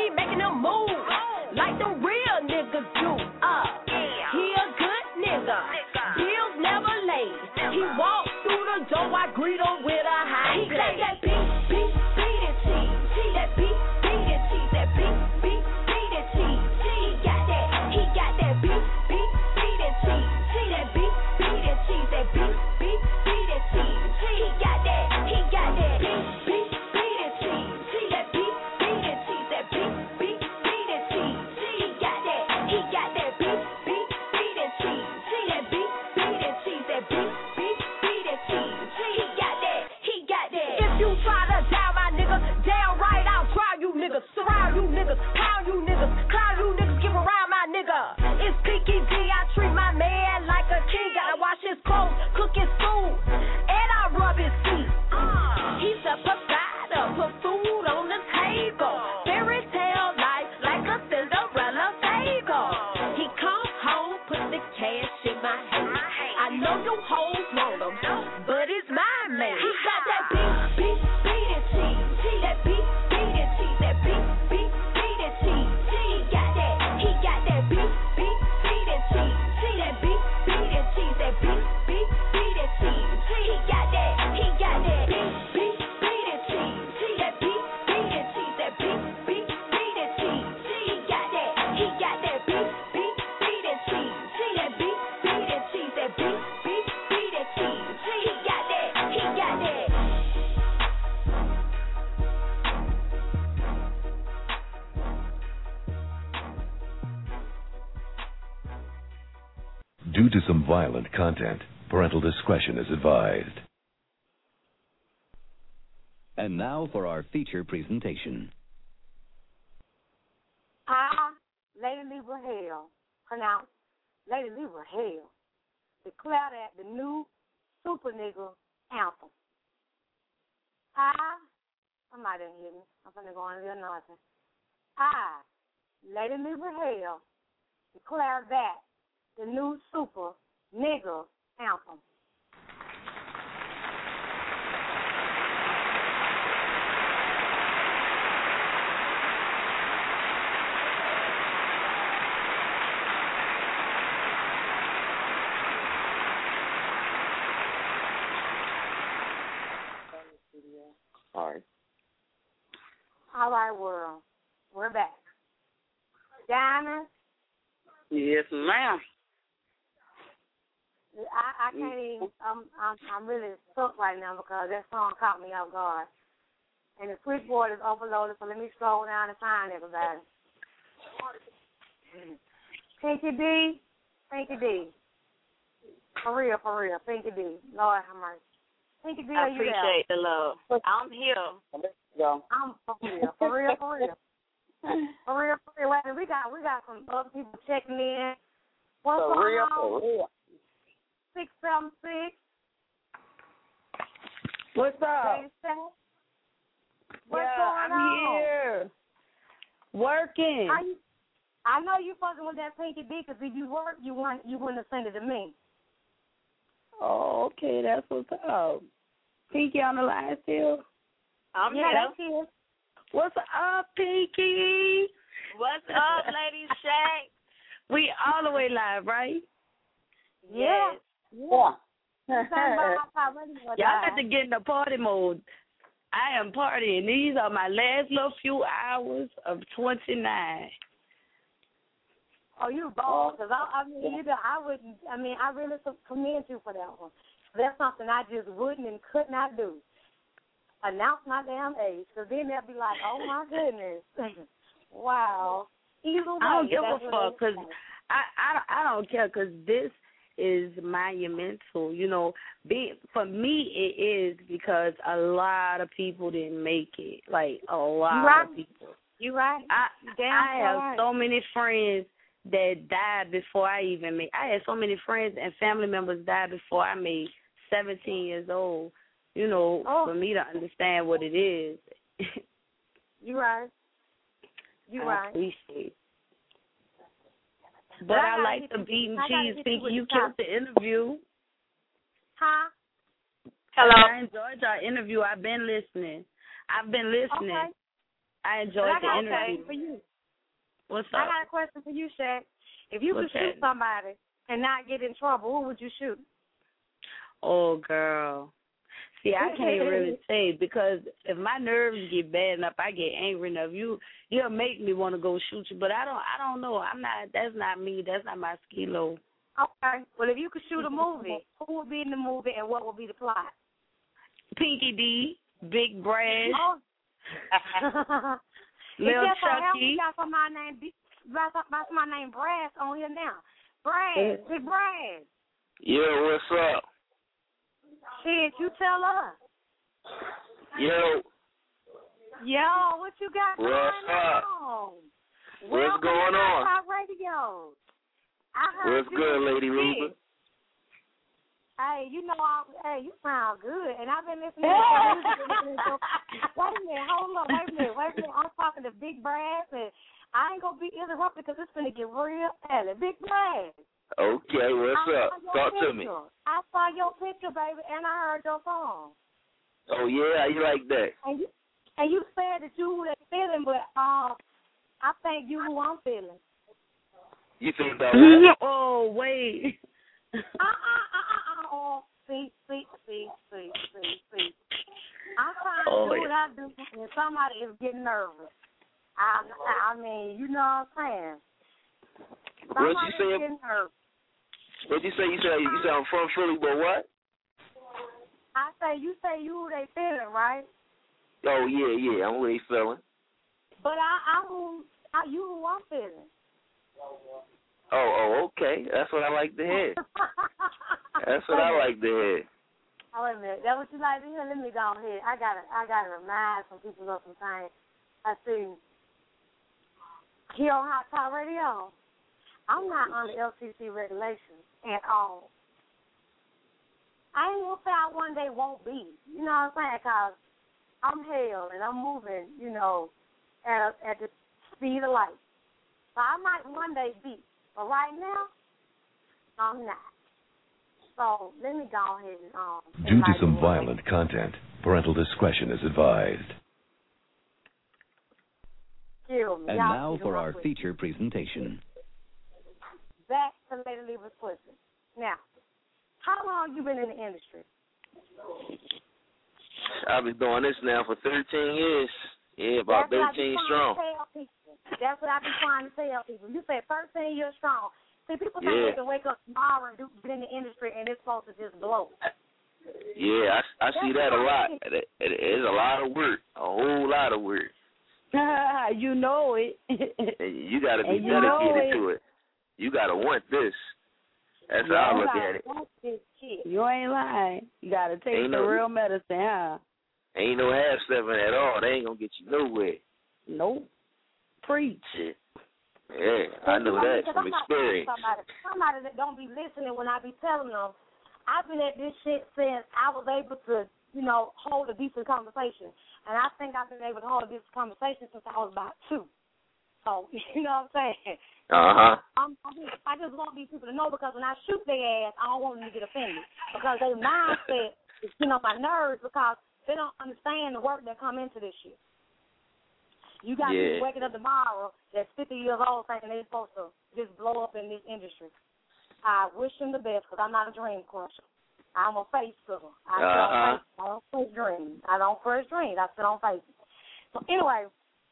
Like the real niggas do. He a good nigga. Bills never late. He walk through the door, I greet him with a high. He got that beat and cheese. See that beat and cheese. That beat and cheese. He got that beat and cheese. See that beat and cheese. That beat and cheese. He got that beat and cheese. See that beat and cheese. That beat and cheese. He got that beat and cheese. See that beat and cheese. That beat and cheese. He got that. If you try to down my nigga, damn right I'll try you niggas, surround you niggas, pound you niggas, clown you niggas, give around my nigga. It's Pinky D, I treat my man like a king. Gotta wash his clothes, cook his food, and I rub his feet. He's a provider, put food on the table. Fairy tale life like a Cinderella fable. He come home, put the cash in my hand. I know you hoes want him, but it's my man. He got that beat and cheese. See that beat and cheese. That beat and cheese. He got that beat and cheese. See that beat and cheese. That beat and cheese. He got that beat and cheese. See that beat and cheese. That beat and cheese. He got that beat and cheese. See that beat and cheese. That beat and cheese. He got that. Due to some violent content, parental discretion is advised. And now for our feature presentation. Lady Libra Hell, pronounced Lady Libra Hell, declare that the new Super Nigga anthem. Somebody didn't hear me. I'm going to go on and do nothing. Lady Libra Hell, declare that the new super nigga anthem. All right. All right, world. We're back. Diamond. Yes, ma'am. I can't even. I'm really stuck right now because that song caught me off guard, and the switchboard is overloaded. So let me scroll down and find everybody. Pinky D. For real, Pinky D. Lord have mercy. Pinky D, I are you there? appreciate the love. I'm here. I'm for real. For real. Wait, we got some other people checking in. What's going on? 676. What's up? What's going I'm on? here. Working. I know you fucking with that Pinky D because if you work, you wouldn't have sent it to me. Oh, okay, that's what's up. Pinky on the line still? I'm here. That's here. What's up, Pinky? What's up, Lady Shack? We all the way live, right? Yeah. Y'all got to get in the party mode. I am partying. These are my last little few hours of 29. Oh, you bold, because I really commend you for that one. That's something I just wouldn't and could not do. Announce my damn age, because then they'll be like, oh, my goodness. Wow. Either way, I don't give a fuck, because I don't care, because this is monumental. You know, for me, it is because a lot of people didn't make it. Like, a lot of people. You're right. I have so many friends that died before I even made. I had so many friends and family members die before I made 17 years old. You know, for me to understand what it is. You're right. I appreciate it. But I like the beat and cheese, Pinky. You killed the interview. Huh? Hello. I enjoyed our interview. I've been listening. Okay. I enjoyed the interview. For you. What's up? I got a question for you, Shaq. If you could shoot somebody and not get in trouble, who would you shoot? Oh, girl. See, I can't really say because if my nerves get bad enough, I get angry enough. You'll make me want to go shoot you, but I don't know. That's not me. That's not my skilo. Okay. Well, if you could shoot a movie, who would be in the movie and what would be the plot? Pinky D, Big Brad, Lil Chucky. Got my name Brad on here now. Brad, Big Brad. Yeah, what's up? Shit, you tell us. Yo, what you got going on? What's going on? Talk Radio. I heard what's good, Lady Ruben? Hey, you sound good, and I've been listening to music. Wait a minute, hold on, wait a minute. I'm talking to Big Brad, and I ain't gonna be interrupted because it's gonna get real early. Big Brad. Okay, what's up? Talk to me. I saw your picture, baby, and I heard your song. Oh yeah, you like that? And you said that you who they feeling, but I think you who I'm feeling. You think that? What? Oh wait. Oh, see. I'm trying to do what I do, and somebody is getting nervous. I mean, you know what I'm saying? What you say? What you say? You say I'm from Philly, but what? I say you who they feeling, right? Oh yeah, I'm who they feeling. But you who I'm feeling. Oh, okay. That's what I like to hear. That's what I like to hear. Oh, wait a minute. That what you like to hear? Let me go ahead. I gotta remind some people of some things. I see. Here on Hot Talk Radio, I'm not under LCC regulations at all. I ain't gonna say I one day won't be. You know what I'm saying? Because I'm hell and I'm moving, at the speed of light. So I might one day be. But right now, I'm not. So let me go ahead and Due to some violent content, parental discretion is advised. Excuse me. And Y'all now see for my our quick. feature presentation. Back to Lady Libra's question. Now, how long you been in the industry? I've been doing this now for 13 years. Yeah, about 13 strong. That's what I be trying to tell people. You say 13 years strong. See, people think Yeah. they can wake up tomorrow and get in the industry and it's supposed to just blow. Yeah, I see that a lot. It's a lot of work, a whole lot of work. You know it. And you got to be And you know dedicated it. to it. You got to want this. That's how I look at it. You ain't lying. You got to take Ain't the no- real medicine, huh? Ain't no half stepping at all. They ain't gonna get you nowhere. Nope. Preach. Yeah, I know that from experience. Somebody that don't be listening when I be telling them, I've been at this shit since I was able to, hold a decent conversation. And I think I've been able to hold a decent conversation since I was about 2. So, you know what I'm saying? Uh-huh. I just want these people to know, because when I shoot their ass, I don't want them to get offended. Because their mindset is, my nerves, because they don't understand the work that come into this shit. You got people waking up tomorrow that's 50 years old thinking they're supposed to just blow up in this industry. I wish them the best, because I'm not a dream crusher. I'm a face filler. I don't face dreams. I don't crush dreams. I sit on faces. So anyway,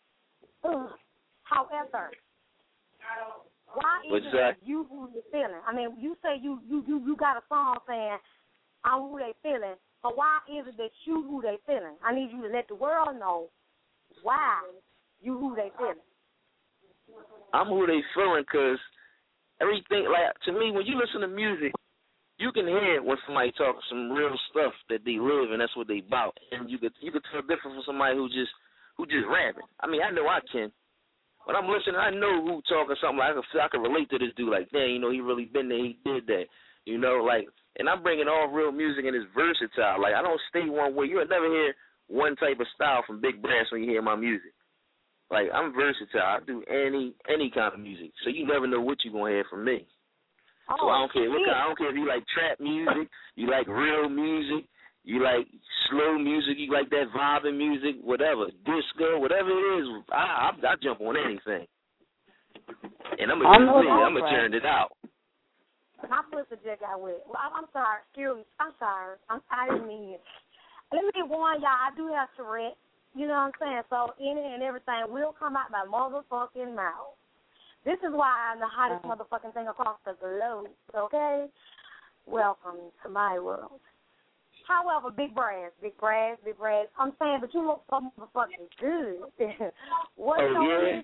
however, why is it that you who you're feeling? I mean, you say you got a song saying I'm who they feeling, but why is it that you who they feeling? I need you to let the world know why you who they feeling. I'm who they feeling because everything, like, to me, when you listen to music, you can hear when somebody talking some real stuff that they live and that's what they about, and you could tell different from somebody who just rapping. I mean, I know I can. When I'm listening, I know who talking something like I can relate to this dude. Like, damn, he really been there, he did that, like. And I'm bringing all real music and it's versatile. Like, I don't stay one way. You'll never hear one type of style from Big Brass when you hear my music. Like, I'm versatile. I do any kind of music. So you never know what you're going to hear from me. So I don't care. I don't care if you like trap music, you like real music, you like slow music, you like that vibing music, whatever, disco, whatever it is, I jump on anything. And I'm going to turn it out. My sister just got wet. Well, I'm sorry. Excuse me. I'm sorry. I didn't mean it. Let me warn y'all, I do have Tourette. You know what I'm saying? So any and everything will come out my motherfucking mouth. This is why I'm the hottest motherfucking thing across the globe, okay? Welcome to my world. However, Big Brass. I'm saying, but you look so motherfucking good. What's yeah?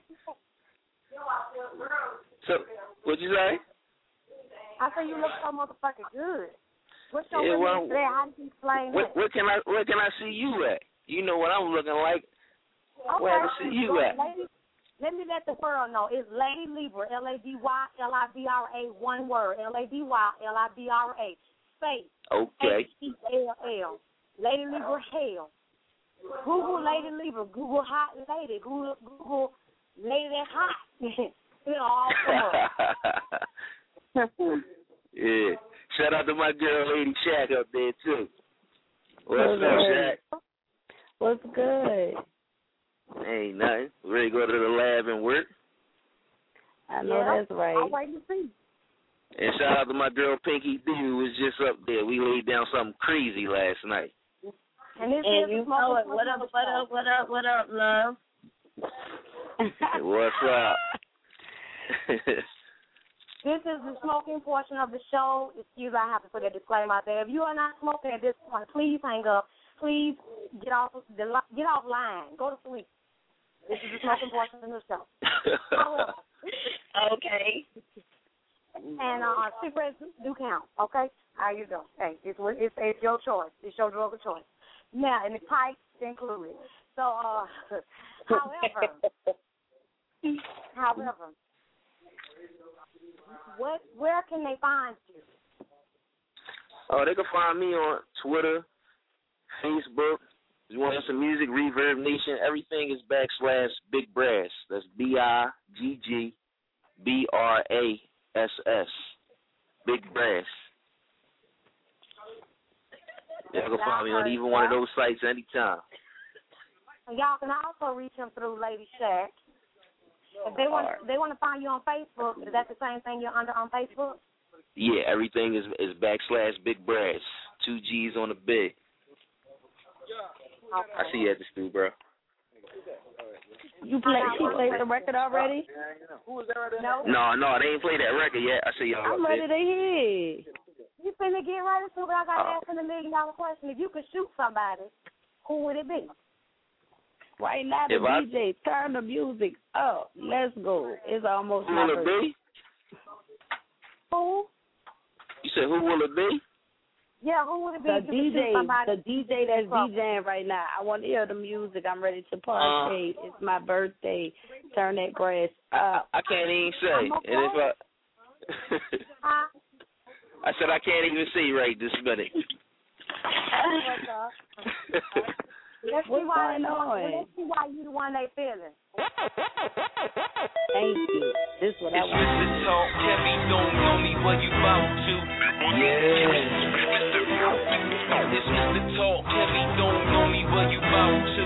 So, what'd you say? I say you look so motherfucking good. What's your name today? How do you explain that? Where can I see you at? You know what I'm looking like. Okay. Where can I see you at? Let me let the world know. It's Lady Libra, LadyLibra, one word, LadyLibra, space. Okay. HELL. Lady Libra Hell. Google Lady Libra. Google hot lady. Google lady that's hot. All four. Yeah. Shout out to my girl, Lady Shack, up there too. What's up, Shack? What's good? Ain't nothing. We ready to go to the lab and work. I know that's right. I'll wait to see. And shout out to my girl Pinky D, who was just up there. We laid down something crazy last night. And you know it. What up, love? What's up? This is the smoking portion of the show. Excuse me, I have to put a disclaimer out there. If you are not smoking at this point, please hang up. Please get off line. Go to sleep. This is the smoking portion of the show. Okay. And cigarettes do count. Okay, how you go? Hey, it's your choice. It's your drug of choice. Now, and the pipes included. So, however, where can they find you? Oh, they can find me on Twitter, Facebook. If you want to hear some music, Reverb Nation, everything is /Big Brass. That's BIGGBRASS. Big Brass. Y'all can find me on either one of those sites anytime. Y'all can also reach him through Lady Shack. If they want to find you on Facebook, is that the same thing you're under on Facebook? Yeah, everything is / Big Brass. 2 G's on the big. Okay. I see you at the studio, bro. She played the record already? No. No, they ain't played that record yet. I see y'all. I'm ready to hear. You finna get right into it, but I got to ask him $1 million question. If you could shoot somebody, who would it be? Right now, the DJ, turn the music up. Let's go. It's almost my birthday. Who will it be? Who? You said who will it be? Yeah, who would it be? The DJ that's DJing right now. I want to hear the music. I'm ready to party. It's my birthday. Turn that brass up. I can't even say. And if I said I can't even see right this minute. Let's see why you the one they feeling. Thank you. This is what I want. It's Mr. Talk, Heavy, don't know me, what you about to. Yeah. It's Mr. Talk, Heavy, don't know me, what you about to.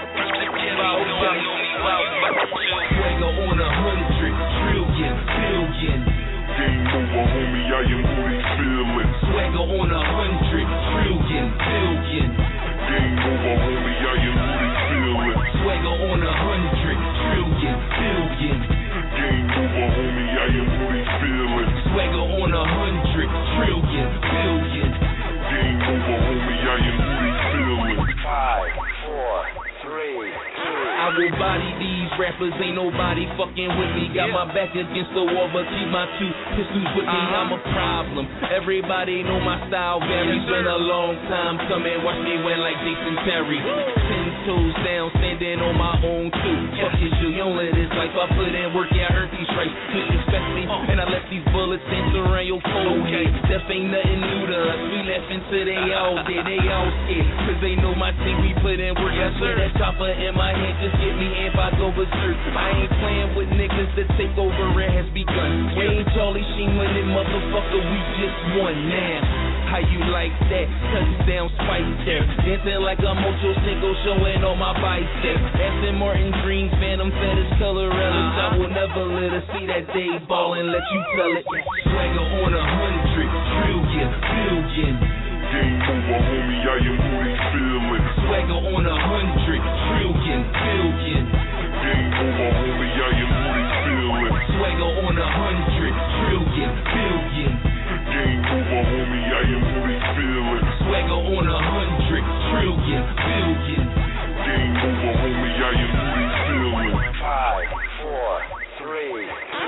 Swagger on 100 trillion billion. Game over, homie, I am who they feelin'. Swagger on 100 trillion billion. Game over, homie, I am who they feelin'. Swagger on 100 trillion billion. Game over, homie, I am who they feelin'. Swagger on 100 trillion billion. Game over, homie, I am who they feelin'. 5, 4, 3, 2. I will body these rappers, ain't nobody fucking with me. Got my back against the wall, but keep my 2 pistols with me. I'm a problem. Everybody know my style varies. Been a long time coming, watch me win like Jason Terry. 10 toes down, standing on my own too. Fuck is you only this life I put in work, yeah, I earned these stripes. Disrespect me, and I left these bullets dance around your forehead. Death ain't nothing new to us. We laughing till they all dead, they all scared. Cause they know my team, we put in work. I swear that chopper in my hand just get me if I go berserk. I ain't playing with niggas that take over, it has begun. We ain't Charlie Sheen winning, motherfucker, we just won now. How you like that? Touchdown spike there. Dancing like a mojo single, showing all my biceps. Aston Martin dreams, Phantom Fetish, color relics. I will never let her see that day ball and let you tell it. Swagger on 100 trillion billion. Game over, homie, I am who they feelin'. Swagger on 100 trillion billion. Game over, homie, I am who they feelin'. Swagger on 100 trillion billion. Game over, homie, I am who they feelin'. Swagger on 100 trillion billion. Game over, homie, I am who they feelin'. 5, 4, 3,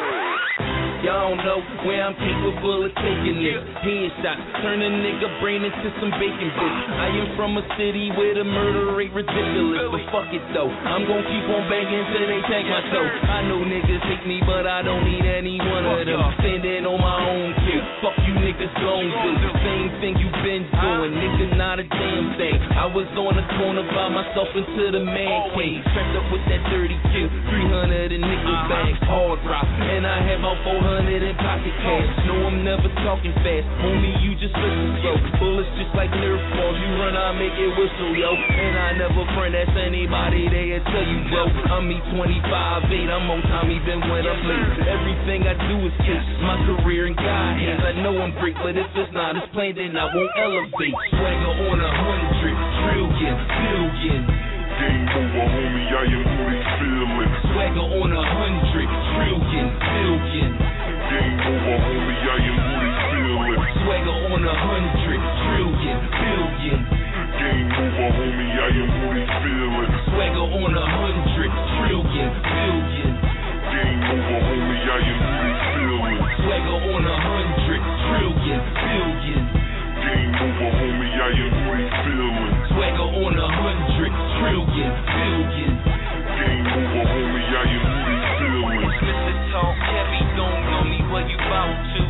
2. Y'all don't know where I'm capable of taking this. Headshots, turn a nigga brain into some bacon bits. I am from a city where the murder rate ridiculous, but fuck it though, I'm gon' keep on banging till they take my toe. I know niggas hate me, but I don't need any one of them. Standing on my own kick, fuck you niggas gon' do the same thing you been doing, nigga, not a damn thing. I was on the corner by myself into the man cave, strapped up with that 30 kill, 300 in nickel bags, hard drop, and I have about 400 in pocket cash. No, I'm never talking fast, homie, you just listen slow. Bullets just like Nerf balls, you run, I make it whistle, yo. And I never friend that's anybody, they'll tell you, bro. I'm E25-8, I'm on time even when I'm late. Everything I do is kiss my career in God hands. I know I'm great, but if it's not as planned, then I won't elevate. Swagger on 100 trillion billion. Game over, homie, I am who they feelin'. Swagger on 100 trillion billion. Game over, homie, I am who they feelin'. Swagger on 100 trillion billion. Game over, homie, I am who they feelin'. Swagger on 100 trillion billion. Game over, homie, I am who they feelin'. Swagger on 100 trillion billion. Game over, homie, I am who they feelin'. Swagger on 100 trillion billion. Game over, homie, I am who they feelin'. Mr. Talk Heavy, don't know me, what you about to.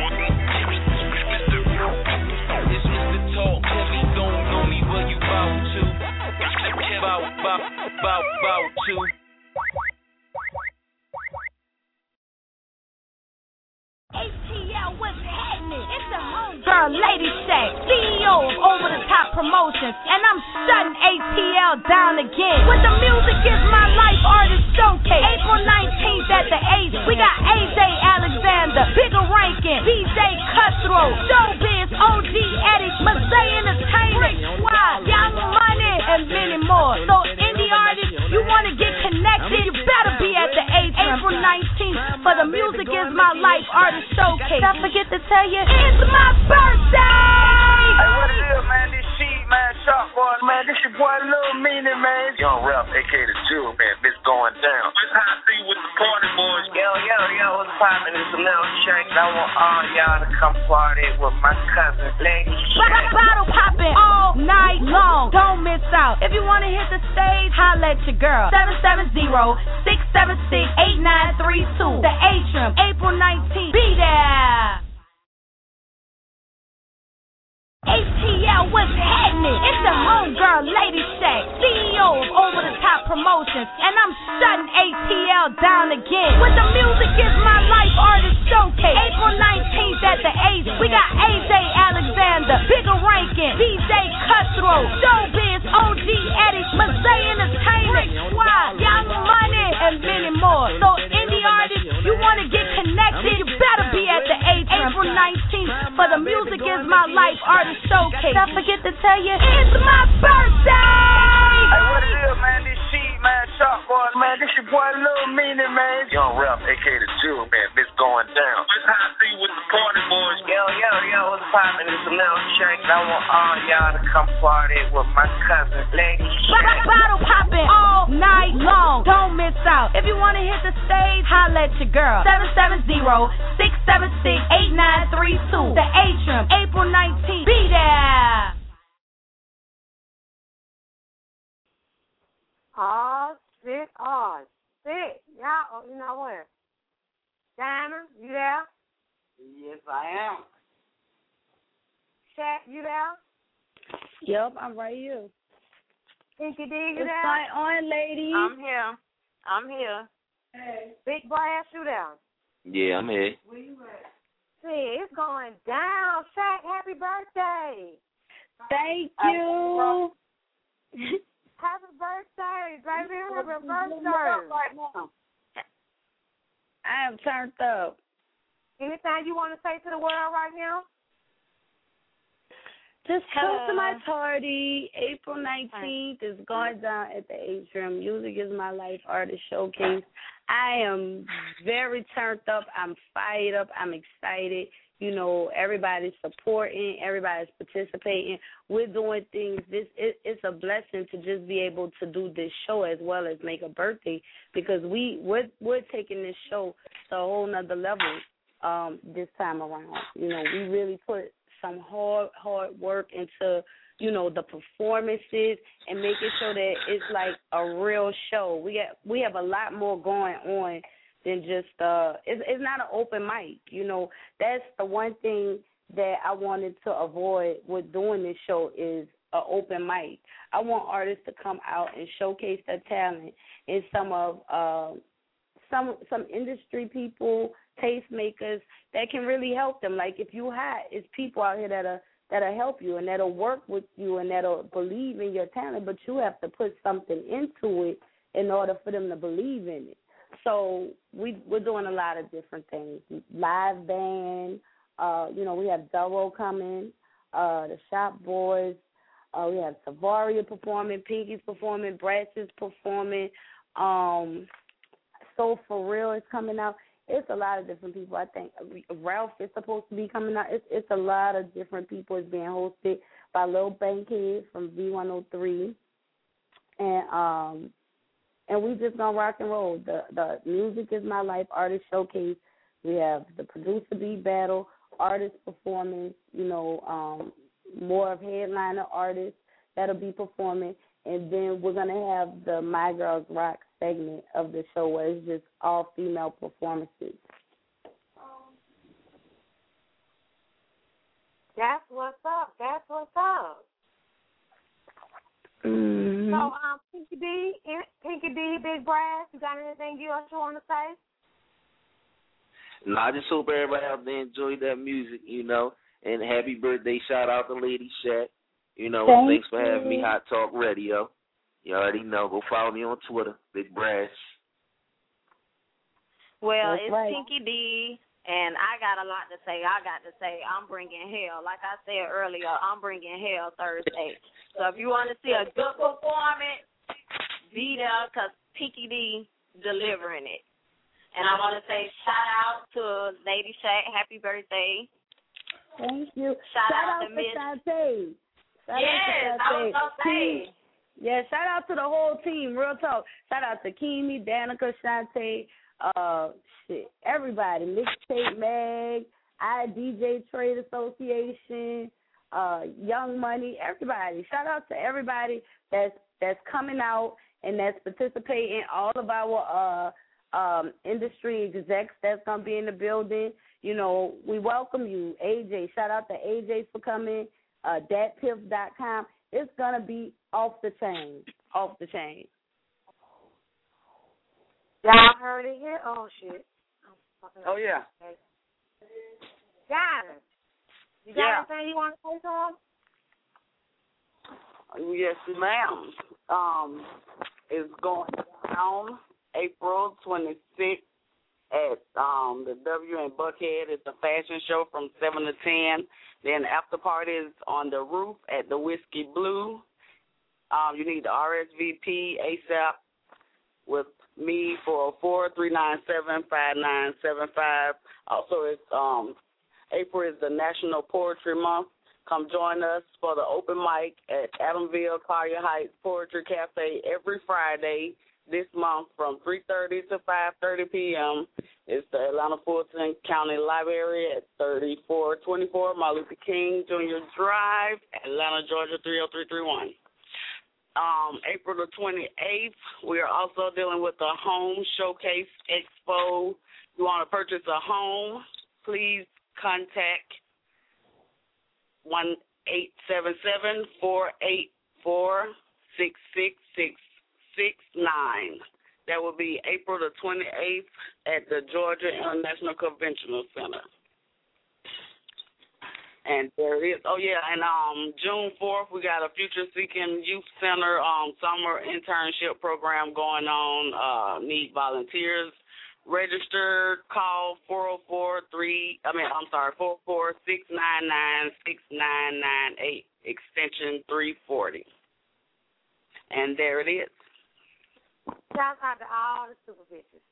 It's Mr. Talk Heavy, don't know me, what you about to. About to. ATL, what's happening? It's the homegirl Lady Shack, CEO of Over the Top Promotions, and I'm shutting ATL down again. With the Music Is My Life Artist Showcase, April 19th at the Ace. We got AJ Alexander, Bigger Rankin, BJ Cutthroat, Showbiz, OG Eddie, Mazay Entertainment, Squad, Young Money, and many more. So indie artists, you want to get connected, you better be at the Atrium April 19th for the Music Is My Life Artist Showcase. Don't forget to tell you, it's my birthday! Hey, what it is, man? This shit, man, Sharp Boy, man. This your boy Lil Meanie, man. Young Rap, aka the Jewel, man. Bitch going down. It's how I see with the party boys. Yo, what's poppin'? It's a little Shank. I want all y'all to come party with my cousin, Lady Shank. Bottle popping all night long. Don't miss out. If you want to hit the stage, holla at your girl. 770-676-8932. The Atrium, April 19th. Be there. ATL, what's happening? It's the homegirl Lady Shack, CEO of Over the Top Promotions, and I'm shutting ATL down again. With the Music Is My Life Artist Showcase, April 19th at the Ace. We got AJ Alexander, Bigger Rankin, BJ Cutthroat, Showbiz, OG Eddie, Mazay Entertainment, Squad, Young Money, and many more. So indie artists, you want to get connected, you better be at the Atrium April 19th for the Music Is My Life Artist Showcase. Don't forget to tell you, it's my birthday! Hey, what it is, man? This shit, man, Sharp Boy, man. This your boy Lil Meanie, man. Young Rap, aka the Jewel, man. Bitch going down. It's how I see with the party boys. Yo, what's poppin'? It's a little Shank. I want all y'all to come party with my cousin, Lady Shank. Bottle popping all night long. Don't miss out. If you want to hit the stage, holla at your girl. 770-676-8932. The Atrium, April 19th. Be there. Oh, shit. Y'all, you know what? Diamond, you there? Yes, I am. Shaq, you there? Yep, I'm right here. Pinky D, you What's there? going on, ladies? I'm here. Hey. Big Brass, you there? Yeah, I'm here. Where you at? See, it's going down. Shaq, happy birthday. Thank you. Happy birthday, baby. Happy birthday. Right now. I am turned up. Anything you want to say to the world right now? Just come to my party. April 19th is going down at the Atrium. Music Is My Life Artist Showcase. I am very turned up. I'm fired up. I'm excited. You know, everybody's supporting. Everybody's participating. We're doing things. It's a blessing to just be able to do this show as well as make a birthday, because we're taking this show to a whole nother level this time around. You know, we really put some hard work into, you know, the performances and making sure that it's like a real show. We have a lot more going on than just it's not an open mic. You know, that's the one thing that I wanted to avoid with doing this show is an open mic. I want artists to come out and showcase their talent, and some industry people, tastemakers that can really help them. Like if you hot, it's people out here that'll help you and that'll work with you and that'll believe in your talent, but you have to put something into it in order for them to believe in it. So we're doing a lot of different things. Live band, you know, we have Duro coming, the Shop Boys, we have Savaria performing, Pinky's performing, Brass is performing, So For Real is coming out. It's a lot of different people. I think Ralph is supposed to be coming out. It's a lot of different people. It's being hosted by Lil Bankhead from V103. And we just gonna rock and roll. The Music Is My Life Artist Showcase. We have the producer beat battle, artist performance, you know, more of headliner artists that'll be performing, and then we're gonna have the My Girls Rock segment of the show where it's just all female performances. That's what's up. That's what's up. Mm-hmm. So, Pinky D, Big Brass, you got anything else you want to say? No, I just hope everybody out there enjoyed that music, you know. And happy birthday, shout out to Lady Shack. You know, thanks for having me, Hot Talk Radio. You already know. Go follow me on Twitter, Big Brash. Well, That's it's right. Pinky D, and I got a lot to say. I'm bringing hell. Like I said earlier, I'm bringing hell Thursday. So if you want to see a good performance, be there because Pinky D delivering it. And I want to say shout out to Lady Shack. Happy birthday. Thank you. Shout out to to Miss. Shantae. Yes, I was going to say. Yeah, shout out to the whole team. Real talk. Shout out to Kimi, Danica, Shantae, everybody. Mixtape Mag, DJ Trade Association, Young Money, everybody. Shout out to everybody that's coming out and that's participating. All of our industry execs that's gonna be in the building. You know, we welcome you. AJ, shout out to AJ for coming. Datpiff.com. It's gonna be off the chain. Off the chain. Y'all heard it here? Oh, shit. Oh, yeah. Got it. You got anything you want to say to him? Yes, ma'am. It's going down April 26th at the W in Buckhead. It's a fashion show from 7 to 10. Then after party is on the roof at the Whiskey Blue. You need the RSVP ASAP with me for 40397-5975. Also, it's April is the National Poetry Month. Come join us for the open mic at Adamville Collier Heights Poetry Cafe every Friday this month from 3:30 to 5:30 p.m. It's the Atlanta Fulton County Library at 3424 Martin Luther King Jr. Drive, Atlanta, Georgia 30331. April the 28th, we are also dealing with the Home Showcase Expo. If you want to purchase a home, please contact 1-877-484-66669. That will be April the 28th at the Georgia International Conventional Center. And there it is. Oh, yeah, and June 4th, we got a Future Seeking Youth Center summer internship program going on. Need volunteers. Register, call 44699-6998, extension 340. And there it is. Shout out to all the super bitches.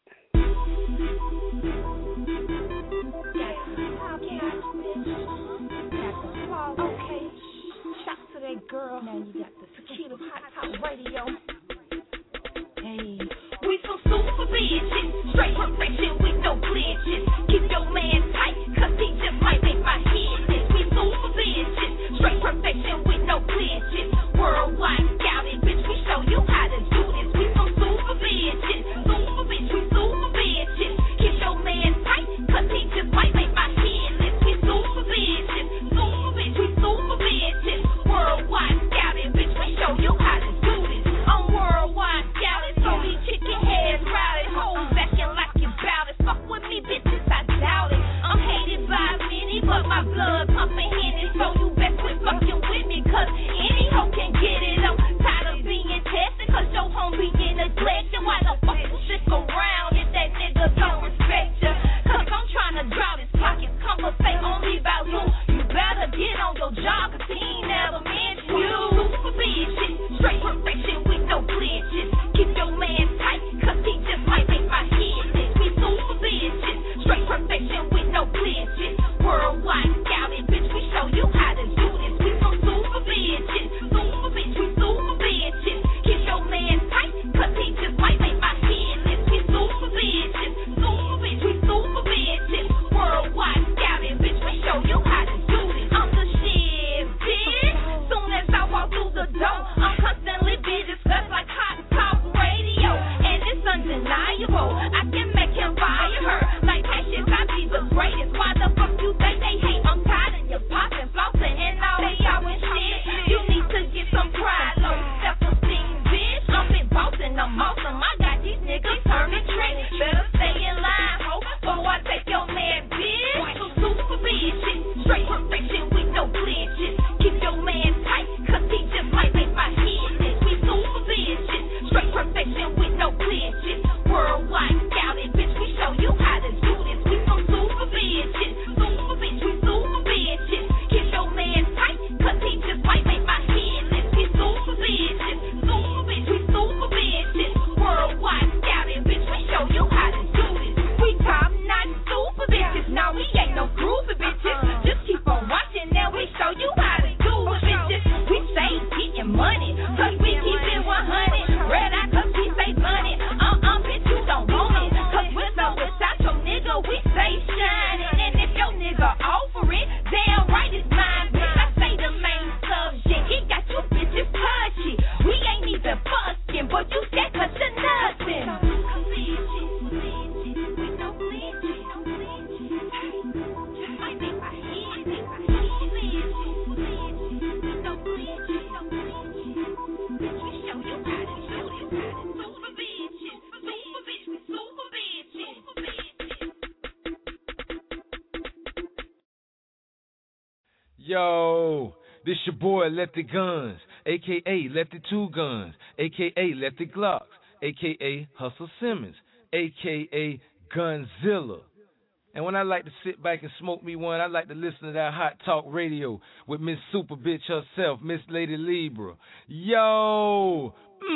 Okay, shout to that girl. Now you got the Tequila Hot Top Radio. Hey, we some super bitches, straight perfection with no glitches. Keep your man tight, cause he just might make my head miss. We super bitches, straight perfection with no glitches. Worldwide scouted, bitch, we show you how to do this. We some super bitches, super bitch, we super bitches. Keep your man tight, cause he just might make my head miss. We super bitches, super bitch, we super bitches. Worldwide scouted, bitch, we show you how to do this. I'm worldwide scouted, so these chicken heads routed. Hoes acting like you bout it. Fuck with me, bitches, I doubt it. I'm hated by many, but my blood pumping Henny. So you best quit fucking with me, cause any hoe can get it. I'm tired of being tested, cause your home being neglected. Why the fuck you stick around if that nigga don't respect ya? Cause I'm trying to draw his pockets, conversate only about you. You better get on your job, cause he ain't never meant you. Super bitches, straight perfection with no glitches. Keep your man tight, cause he just might make my head miss. We super bitches, straight perfection with no glitches. Worldwide scouted, Yo, this your boy Lefty Guns, a.k.a. Lefty Two Guns, a.k.a. Lefty Glocks, a.k.a. Hustle Simmons, a.k.a. Gunzilla. And when I like to sit back and smoke me one, I like to listen to that Hot Talk Radio with Miss Super Bitch herself, Miss Lady Libra. Yo,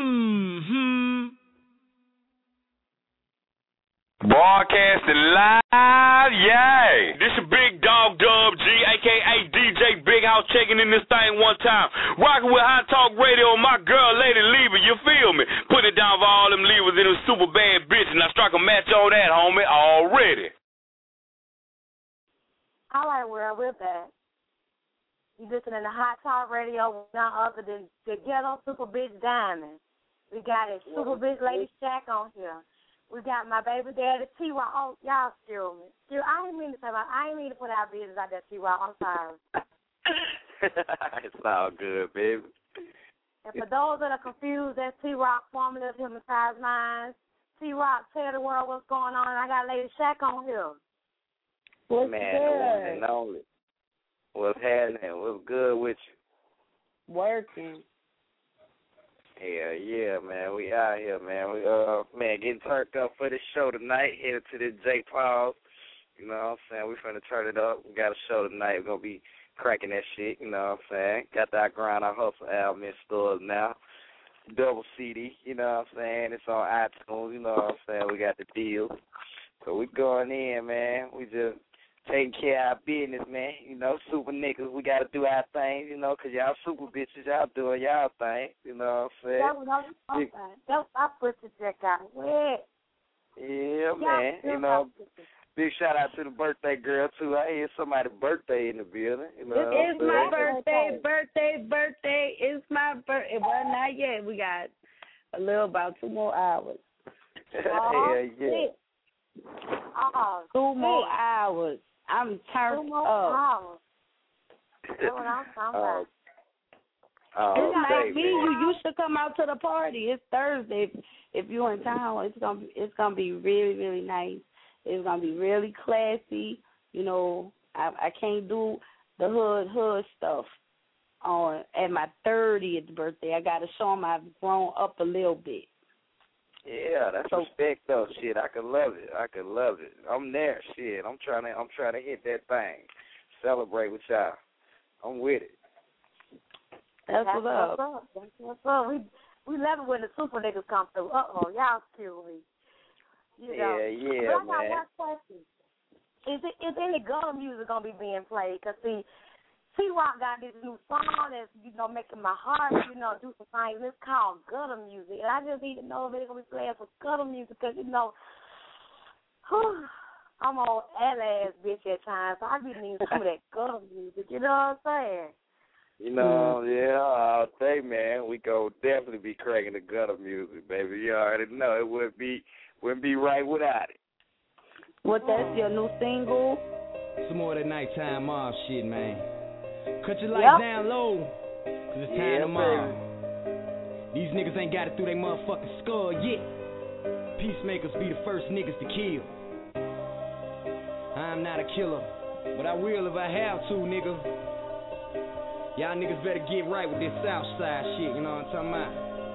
Broadcasting live, yay! This your big dog Dub G, a.k.a. DJ Big House, checking in this thing one time. Rocking with Hot Talk Radio, my girl, Lady Lever, you feel me? Put it down for all them levers and them super bad bitches. Now strike a match on that, homie, already. All right, well, we're back. You listening to Hot Talk Radio with none other than the Ghetto Super Bitch Diamond. We got a Super Bitch Lady Shack on here. We got my baby daddy T-Rock. Oh, y'all screw me. I didn't mean to put our business out there, T-Rock. I'm sorry. It's all good, baby. And for those that are confused, that's T-Rock, formerly of Hypnotized Minds. T-Rock, tell the world what's going on. I got Lady Shack on here. What's man, good? The one and only. What's happening? What's good with you? Working. Hell yeah, man. We out here, man. We man, getting turned up for this show tonight. Headed to the J. Paul's. You know what I'm saying? We finna turn it up. We got a show tonight. We're gonna be cracking that shit, you know what I'm saying? Got that Grind Our Hustle album in stores now. Double CD, you know what I'm saying? It's on iTunes, you know what I'm saying? We got the deal. So we going in, man. We just taking care of our business, man. You know, super niggas, we got to do our thing, you know, because y'all super bitches, y'all doing y'all thing, you know what I'm saying? That was okay. That's I put the check out. Yeah, man. You know, big shout out to the birthday girl, too. I hear somebody's birthday in the building. You know it's my birthday. It's my birthday. Well, not yet. We got a little, about 2 more hours. Hell yeah. Oh, 2 more hours. I'm turned up. That's what I'm talking about. It's like me. You should come out to the party. It's Thursday. If you're in town, it's gonna be really, really nice. It's gonna be really classy. You know, I can't do the hood stuff at my 30th birthday. I gotta show them I've grown up a little bit. Yeah, that's respect though. Shit, I could love it. I'm there. Shit, I'm trying to hit that thing. Celebrate with y'all. I'm with it. That's what's up. That's what's up. We love it when the super niggas come through. Y'all kill me. You know. Yeah, but I got one question. Is any gutter music gonna be being played? Cause see, T-Rock got this new song that's, you know, making my heart, you know, do some things. It's called gutter music. And I just need to know if it's going to be playing for gutter music because, you know, I'm on ass bitch at times, so I be needing some of that gutter music. You know what I'm saying? You know, yeah, I'll say, man, we go definitely be cracking the gutter music, baby. You already know it wouldn't be right without it. What, that's your new single? Some more of that nighttime mob shit, man. Cut your lights down low, cause it's time to mob. These niggas ain't got it through they motherfucking skull yet. Peacemakers be the first niggas to kill. I'm not a killer, but I will if I have to, nigga. Y'all niggas better get right with this south side shit, you know what I'm talking about?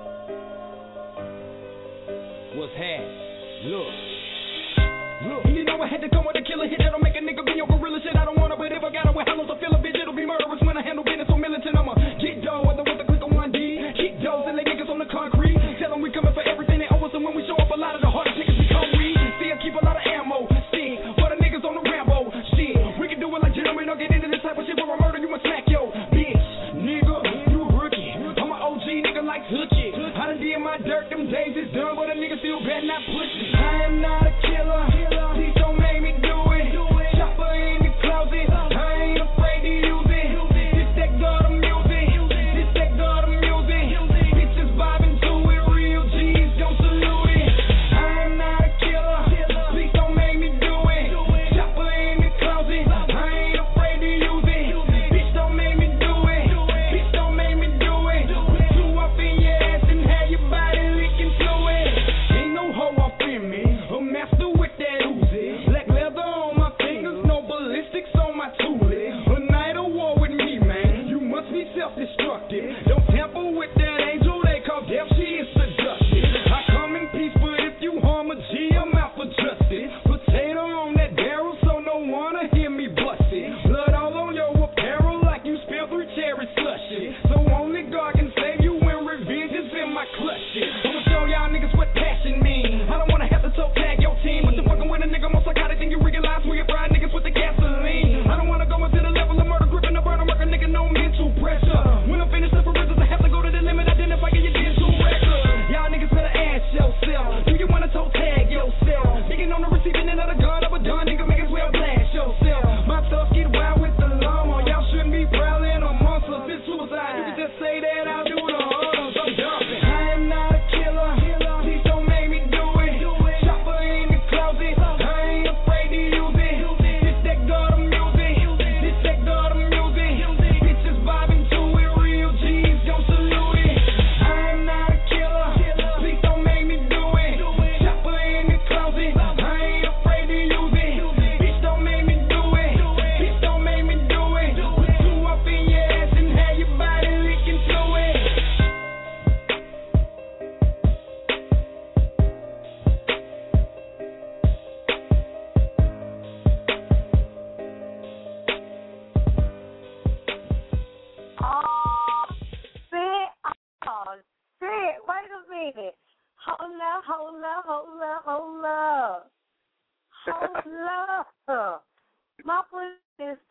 What's happening? Look. You know I had to come with a killer hit that'll make a nigga be your gorilla shit. I don't wanna, but if I got it with hollows, I feel a bitch, it'll be murderous when I handle business so militant. I'ma get dough, whether with a click of 1D, keep those and lay niggas on the concrete. Tell them we coming for everything they owe us, and when we show up, a lot of the hardest niggas become weed. See, I keep a lot of ammo, shit, for the niggas on the Rambo, shit. We can do it like gentlemen, don't get into this type of shit where I murder you and smack yo, bitch, nigga, you a rookie. I'm an OG nigga like Hoochie. I done did my dirt, them days is done, but a nigga still better not push me. I am not a killer. Please don't make me do it. Chopper in the closet. I ain't afraid to use it. This that gutter music. This that gutter music. Bitches vibing to it. Real G's don't salute it. I am not a killer. Please don't make me do it. Chopper in the closet. I ain't afraid to use it.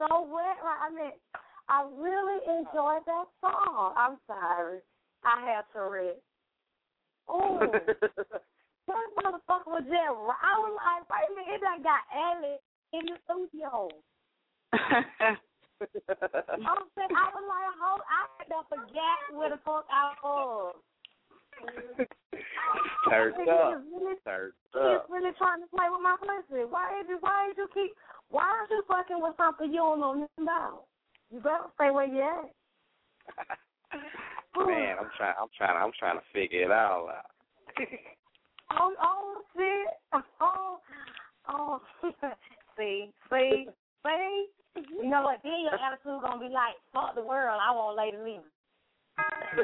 so wet. I really enjoyed that song. I'm sorry. I had to read. Oh, that motherfucker was there. I was like, wait a minute, it done got Ellie in the studio. I was like, I had to forget where the fuck I was. Turned up. He's really trying to play with my pussy. Why aren't you fucking with something you don't know nothing about? You better stay where you at. Man, I'm trying to figure it all out. Oh shit. Oh. See. You know what? Then your attitude gonna be like, fuck the world. I won't lay the leave. You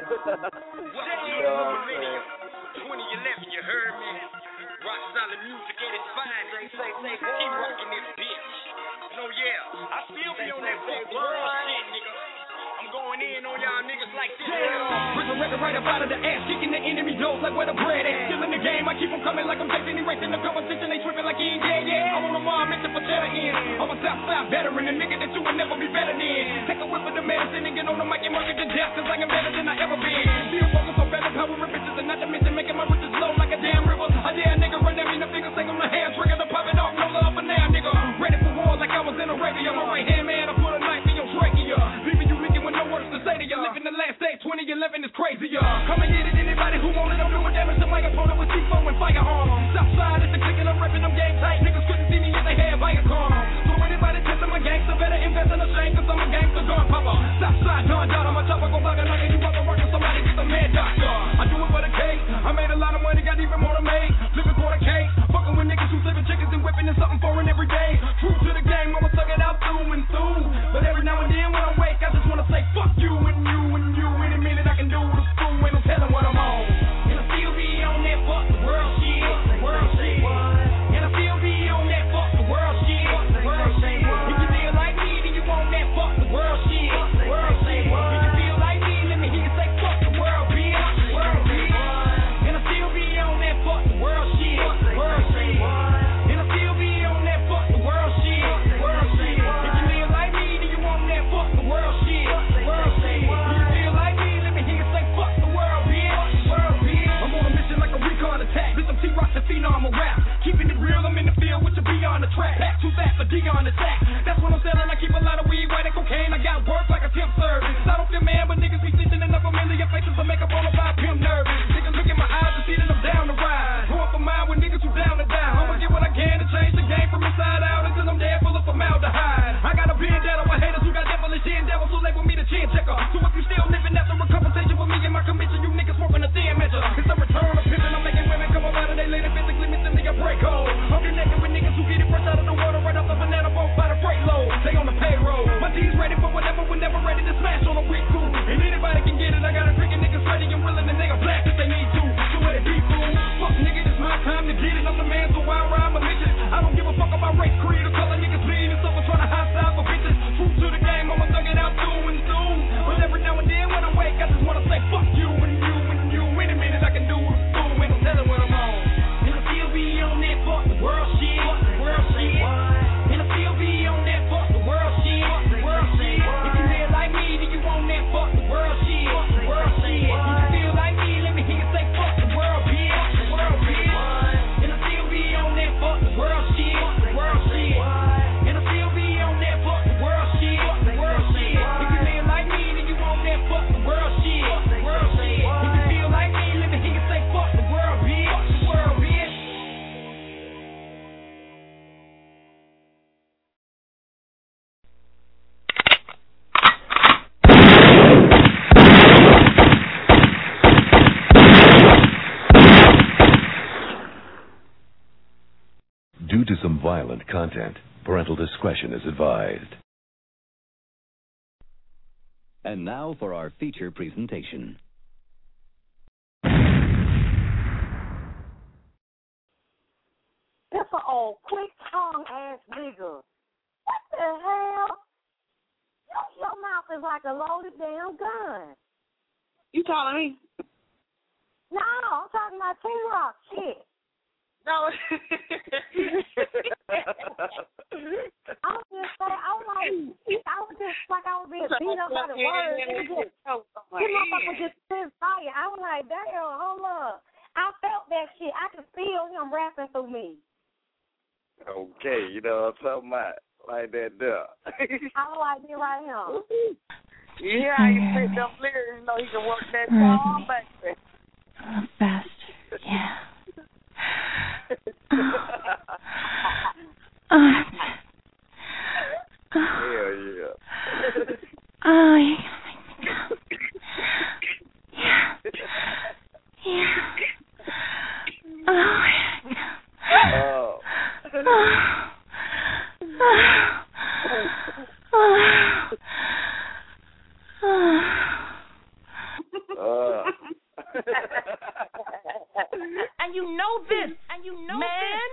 know what I'm saying? 2011, you heard me? Rock solid music at its finest. Keep rocking this bitch. No, yeah, I still be on that fuck world shit, nigga. I'm going in on y'all niggas like this. Resurrected right up out of the ass, kicking the enemy doors like where the bread at. Still in the game, I keep on coming like I'm Jason erasing the competition. They tripping like he ain't dead yet. I want them all mention for cheddar in. I'm a Southside veteran, a nigga that you will never be better than. Take a whip of the medicine and get on the mic and work it to death, cause I am better than I ever been. Still focused on better power and riches, and not to mention making my riches flow like a damn river. I dare a nigga run at me, the fingers take on the hair, trigger to pop it off, no love for now, nigga. Ready for war like I was in Arabia. My right hand man, I put a knife in your trachea, leaving you licking with no words to say to you. Living the last day, 2011 is crazier. Come and get it, anybody who want it, I'm doing damage to my opponent with C4 and firearms. Southside is the click and I'm repping them gang tight. Niggas couldn't see me if they had Viacom. So anybody testing my gangster better invest in a shame, cause I'm a gangster gun popper. Southside Don Dot, I'm a chopper, go block a knock and you up and work with somebody, get the mad doctor. I do it for the cake, I made a lot of money, got even more to make. Living for the cake, fucking with niggas who flipping chickens and whipping and something foreign every day. True to the game, I'ma suck it out through and through. But every now and then when I wake, I just wanna say fuck you and you and you. Any minute I can do the fool, ain't no telling what I'm on. And I still be on that fuck the world shit, world shit. And I still be on that fuck the world shit, world shit. If you feel like me, then you want that fuck the world shit, world shit. If you feel like me, let me hear you say fuck the world, bitch, world bitch. And I still be on that fuck the world shit, world shit. And I still be on that fuck the world shit, world shit. If you feel like me, then you want that fuck the world shit, world shit. If you feel like me, let me hear you say fuck the world, bitch, world bitch. I'm on a mission like a recon attack. This some T-Rock, the phenom, a rap. Keeping it real, I'm in the field with your beyond the track. Back to that for Dion attack. That's what I'm selling. I keep a lot of weed, white and cocaine. I got work like a temp service. I don't feel man, but niggas be stitching enough familiar faces to make up on a vibe pimp nervous. Niggas look in my eyes and see that I'm down to ride. Going for mine with niggas who down to die. I'ma get what I can to change the game from inside out until I'm dead full of formaldehyde. I got a vendetta with haters who got devilish endeavors who label me the chin checker. So if you still living after a conversation with me and my commission, you niggas smoking a thin measure. It's a return of pimping. I'm making women come up out of their lady physically missing me a break hole. I'm connected with niggas who get it fresh out of the water right off the banana boat by the freight load. They on the payroll. My team's ready for whatever, we're never ready to smash on a week cool. And anybody can get it. I got a cricket niggas ready and willing and they gon' blast if they need to. So let it be fool. Fuck nigga, it's my time to get it. I'm the man, so I ride my mission. I don't give a fuck about race, creed, or color. Niggas bleeding, someone trying to high side for bitches. True to the game, I'ma thug it out through and through. But every now and then when I wake, I just wanna say fuck you and you and you. Any minute I can do the fool, ain't no telling what I'm on. And I still be on that fuck the world shit, world shit. And I still be on that fuck the world shit, world shit. If you feel like me, then you want that fuck the world shit, world shit. If you feel like me, let me hear you say fuck the world, bitch, world bitch. And I still be on that fuck the world shit, world shit. And I still be on that fuck the world shit, world shit. If you feel like me, then you want that fuck the world shit, world shit. If you feel like me, let me hear you say fuck the world, bitch, world bitch. Due to some violent content, parental discretion is advised. And now for our feature presentation. That's an old quick tongue ass nigga. What the hell? Your mouth is like a loaded damn gun. You calling me? No, I'm talking about T-Rock shit. No. I was just saying, I was just like I was being beat up by the words. This motherfucker just spit fire. I was like, damn, hold up. I felt that shit. I could feel him rapping through me. Okay, you know what I'm talking about. Like that there. I was like, this right here. Yeah, how you spit them lyrics, you know he can work that song, baby. Faster, yeah. Hell yeah. Oh, yeah. Yeah. Oh, And you know this, man.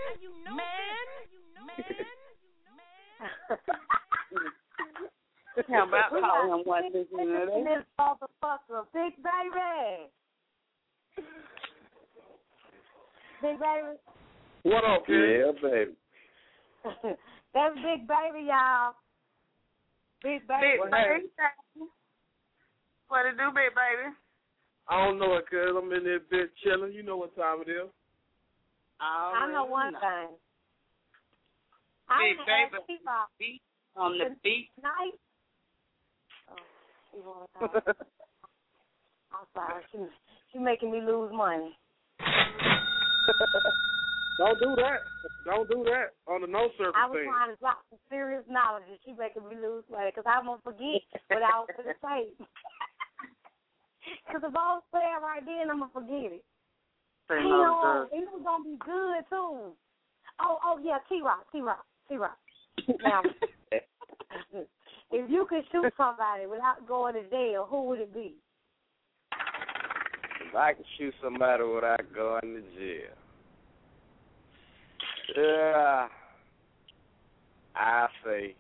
How about calling him one this This motherfucker, Big Baby. Big Baby. What up, kid? Yeah, baby. That's Big Baby, y'all. Big Baby. Big Baby. What it do, Big Baby? I don't know it, cuz I'm in there bitch chilling. You know what time it is. I know one thing. Big Baby beat on the beat. Night. I'm sorry. She making me lose money. Don't do that. Don't do that on the no service I was thing. trying to drop some serious knowledge and she making me lose money because I'm going to forget what I was going to say. Because if I don't say it right then, I'm going to forget it. It was going to be good, too. Oh, yeah, T-Rock. Now, if you could shoot somebody without going to jail, who would it be? If I could shoot somebody without going to jail. Yeah, I say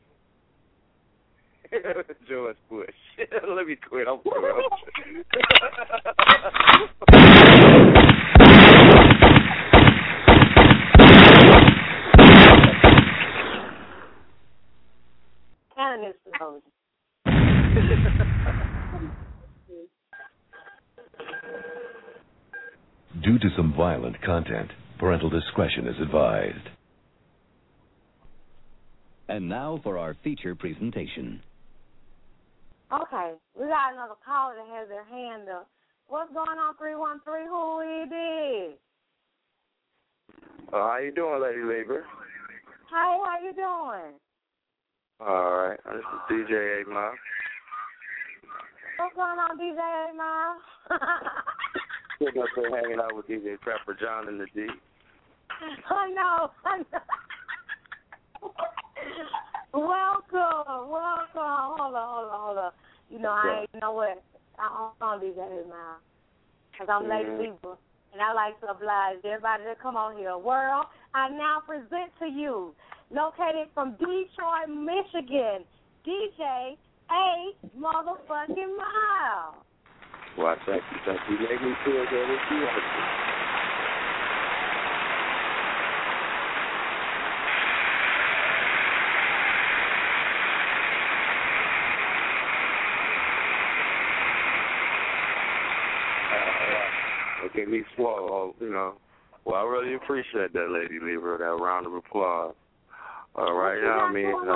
George Bush. Let me quit. I'm through. Cannon is supposed. Due to some violent content, parental discretion is advised. And now for our feature presentation. Okay, we got another caller that has their hand up. What's going on, 313? Who it is? How you doing, Lady Labor? Hey, how you doing? All right, this is DJ 8 Mile. What's going on, DJ 8 Mile? Sitting up there hanging out with DJ Trapper John and the D. I know. Welcome. Hold on. You know what? I don't do that now. Because I'm Lady Libra. And I like to oblige everybody that come on here. World, I now present to you, located from Detroit, Michigan, DJ 8 motherfucking Mile. Well, thank you. You make me feel good as you want to. Okay, me swallow, Well, I really appreciate that, Lady Libra, that round of applause. Right now,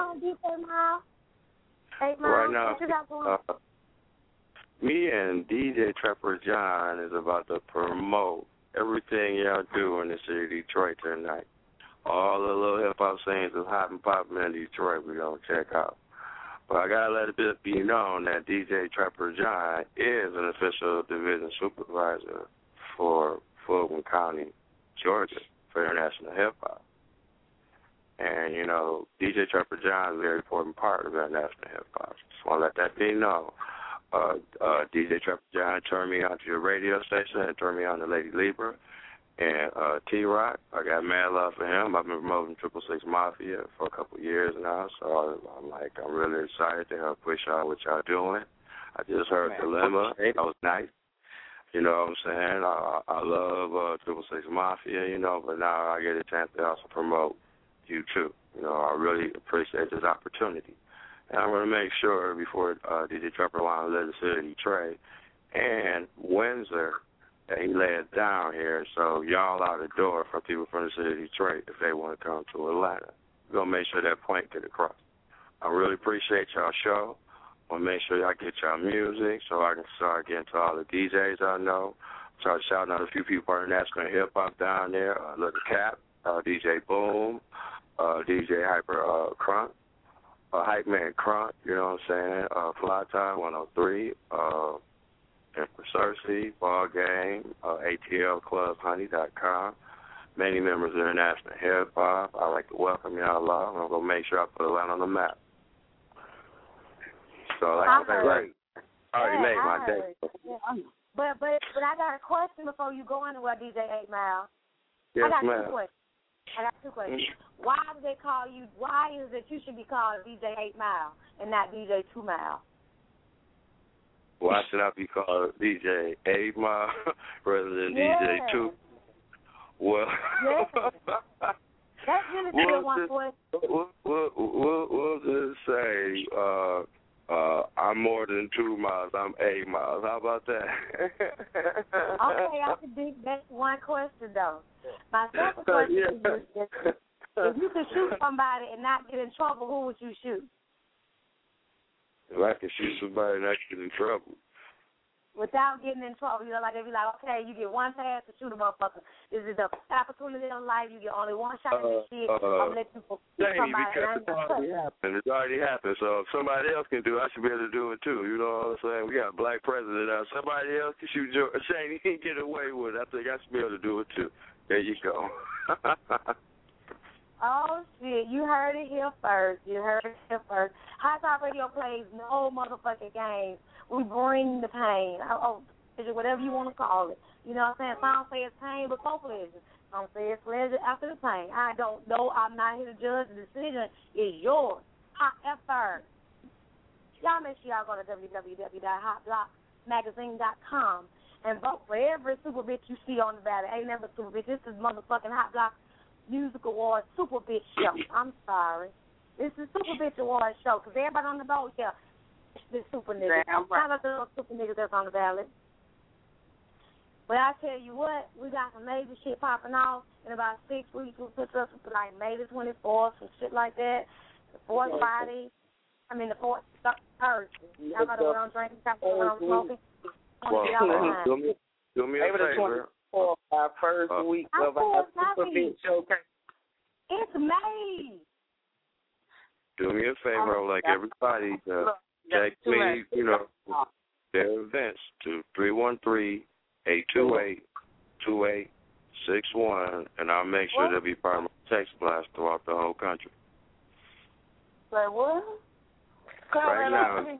me and DJ Trapper John is about to promote everything y'all do in the city of Detroit tonight. All the little hip-hop scenes is hot and popping in Detroit we're going to check out. But I got to let it be known that DJ Trapper John is an official division supervisor for Fulton County, Georgia, for International Hip Hop. And, DJ Trapper John is a very important part of International Hip Hop. Just want to let that be known. DJ Trapper John turned me on to your radio station and turned me on to Lady Libra. And T-Rock, I got mad love for him. I've been promoting 666 Mafia for a couple of years now, so I'm really excited to help push y'all what y'all doing. I just heard Dilemma. That was nice. You know what I'm saying? I love 666 Mafia, you know, but now I get a chance to also promote you too. You know, I really appreciate this opportunity. And I'm going to make sure before DJ Trapper Line let the city Trey and Windsor that he lay it down here so y'all out the door for people from the city of Detroit if they want to come to Atlanta. We're going to make sure that point get across. I really appreciate y'all show. I want to make sure y'all get y'all music so I can start getting to all the DJs I know. Start shouting out a few people in national hip-hop down there. Little Cap, DJ Boom, DJ Hyper Crunk, Hype Man Crunk, you know what I'm saying, Fly Time 103, Empress Cersei, Ball Game, ATLClubHoney.com, many members of International Hip Hop. I'd like to welcome y'all all. I'm going to make sure I put Atlanta on the map. So, like I say, right, I already made my day. But I got a question before you go anywhere, DJ 8 Mile. Yes, I got ma'am. two questions. Why do they call you, why is it you should be called DJ 8 Mile and not DJ 2 Mile? Why should I be called DJ 8 Mile rather than DJ 2? Well, that's really still one question. We'll just say I'm more than 2 miles. I'm 8 miles. How about that? Okay, I can dig that's one question, though. My second question is, if you could shoot somebody and not get in trouble, who would you shoot? If I can shoot somebody and not get in trouble. Without getting in trouble, you know, like they'd be like, okay, you get one pass to shoot a motherfucker. This is the opportunity in life. You get only one shot at this shit. I'm let people shoot somebody. It's already happened. So if somebody else can do it, I should be able to do it too. You know what I'm saying? We got a black president now. Somebody else can shoot Shane. He can get away with it. I think I should be able to do it too. There you go. Oh, shit. You heard it here first. Hot Top Radio plays no motherfucking games. We bring the pain. Whatever you want to call it. You know what I'm saying? Some say it's pain before pleasure. Some say it's pleasure after the pain. I don't know. I'm not here to judge. The decision is yours. First. Y'all make sure y'all go to www.hotblockmagazine.com and vote for every super bitch you see on the ballot. Ain't never super bitch. This is motherfucking Hot Block Music Awards Super Bitch Show. I'm sorry. This is Super Bitch Awards Show because everybody on the vote here is super niggas. Shout out to those super niggas that's on the ballot. But I tell you what, we got some major shit popping off in about 6 weeks. We'll put up like May the 24th, some shit like that. The fourth Friday. The fourth Thursday. Y'all got to go on drinking, y'all got to smoking. Do me a favor. Our first week of our Super Bitch Showcase. It's May. Do me a favor, like everybody, text me, you know, their events to 313-828-2861, and I'll make sure they'll be part of my text blast throughout the whole country. Say what? Right now,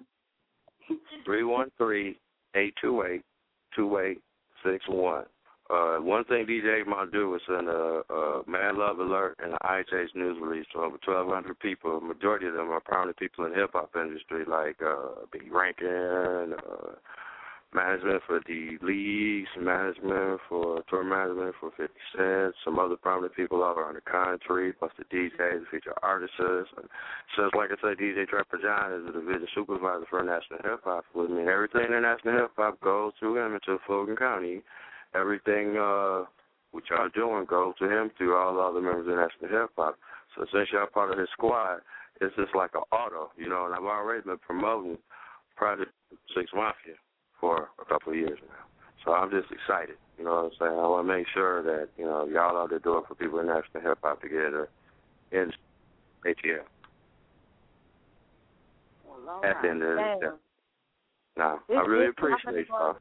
313-828-2861. One thing DJ might do is send a Mad Love Alert and an IHH news release to over 1,200 people. The majority of them are prominent people in the hip-hop industry, like B. Rankin, management for the leagues, management for tour management for 50 Cent, some other prominent people all around the country, plus the DJs, the feature artists. Just like I said, DJ Trapper John is the division supervisor for National Hip Hop. With me, everything International Hip Hop goes through him into Fulton County. Everything what y'all doing goes to him through all the other members of National Hip Hop. So since y'all part of his squad, it's just like an auto, you know, and I've already been promoting Project 6 Mafia for a couple of years now. So I'm just excited, you know what I'm saying? I want to make sure that, you know, y'all out there doing for people in National Hip Hop together in ATL. Well, at the end of the day. Now, I really appreciate y'all.